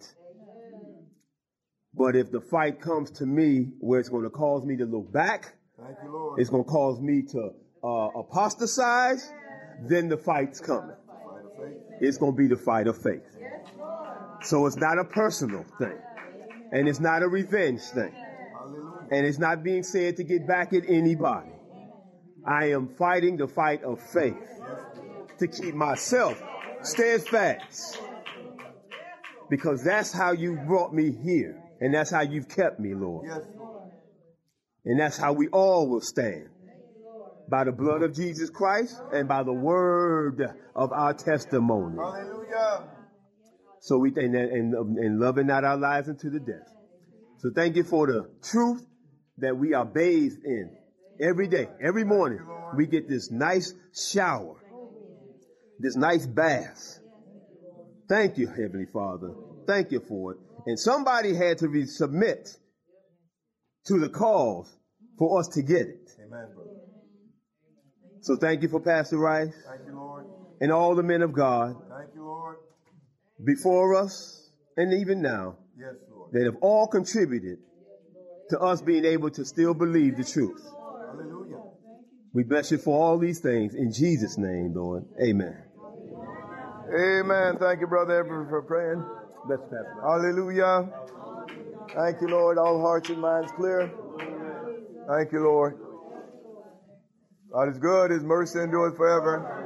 Speaker 6: But if the fight comes to me where it's going to cause me to look back,
Speaker 2: Thank you, Lord.
Speaker 6: it's going to cause me to apostatize, then the fight's coming. It's going to be the fight of faith. So it's not a personal thing. And it's not a revenge thing. And it's not being said to get back at anybody. I am fighting the fight of faith to keep myself steadfast. Because that's how you brought me here. And that's how you've kept me, Lord. And that's how we all will stand. By the blood of Jesus Christ and by the word of our testimony.
Speaker 2: Hallelujah.
Speaker 6: So we think that and loving not our lives into the death. So thank you for the truth that we are bathed in every day, every morning. We get this nice shower, this nice bath. Thank you, Heavenly Father. Thank you for it. And somebody had to submit to the cause for us to get it.
Speaker 2: Amen, brother.
Speaker 6: So thank you for Pastor Rice.
Speaker 2: Thank you, Lord.
Speaker 6: And all the men of God.
Speaker 2: Thank you, Lord.
Speaker 6: Before us and even now.
Speaker 2: Yes, Lord.
Speaker 6: That have all contributed to us being able to still believe the truth.
Speaker 2: Hallelujah.
Speaker 6: We bless you for all these things in Jesus' name, Lord. Amen.
Speaker 2: Amen. Thank you, Brother Edward, for praying.
Speaker 6: Bless you, Pastor.
Speaker 2: Hallelujah. Thank you, Lord. All hearts and minds clear. Thank you, Lord. God is good. His mercy endureth forever.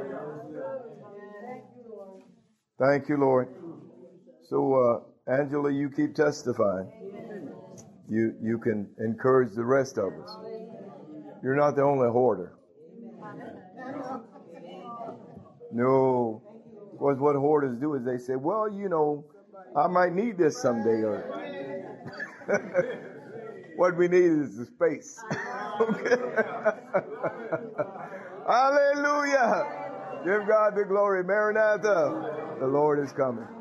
Speaker 2: Thank you, Lord. So, Angela, you keep testifying. You can encourage the rest of us. You're not the only hoarder. No. Of course, what hoarders do is they say, well, you know, I might need this someday. Or what we need is the space. Hallelujah. Give God the glory. Maranatha. The Lord is coming.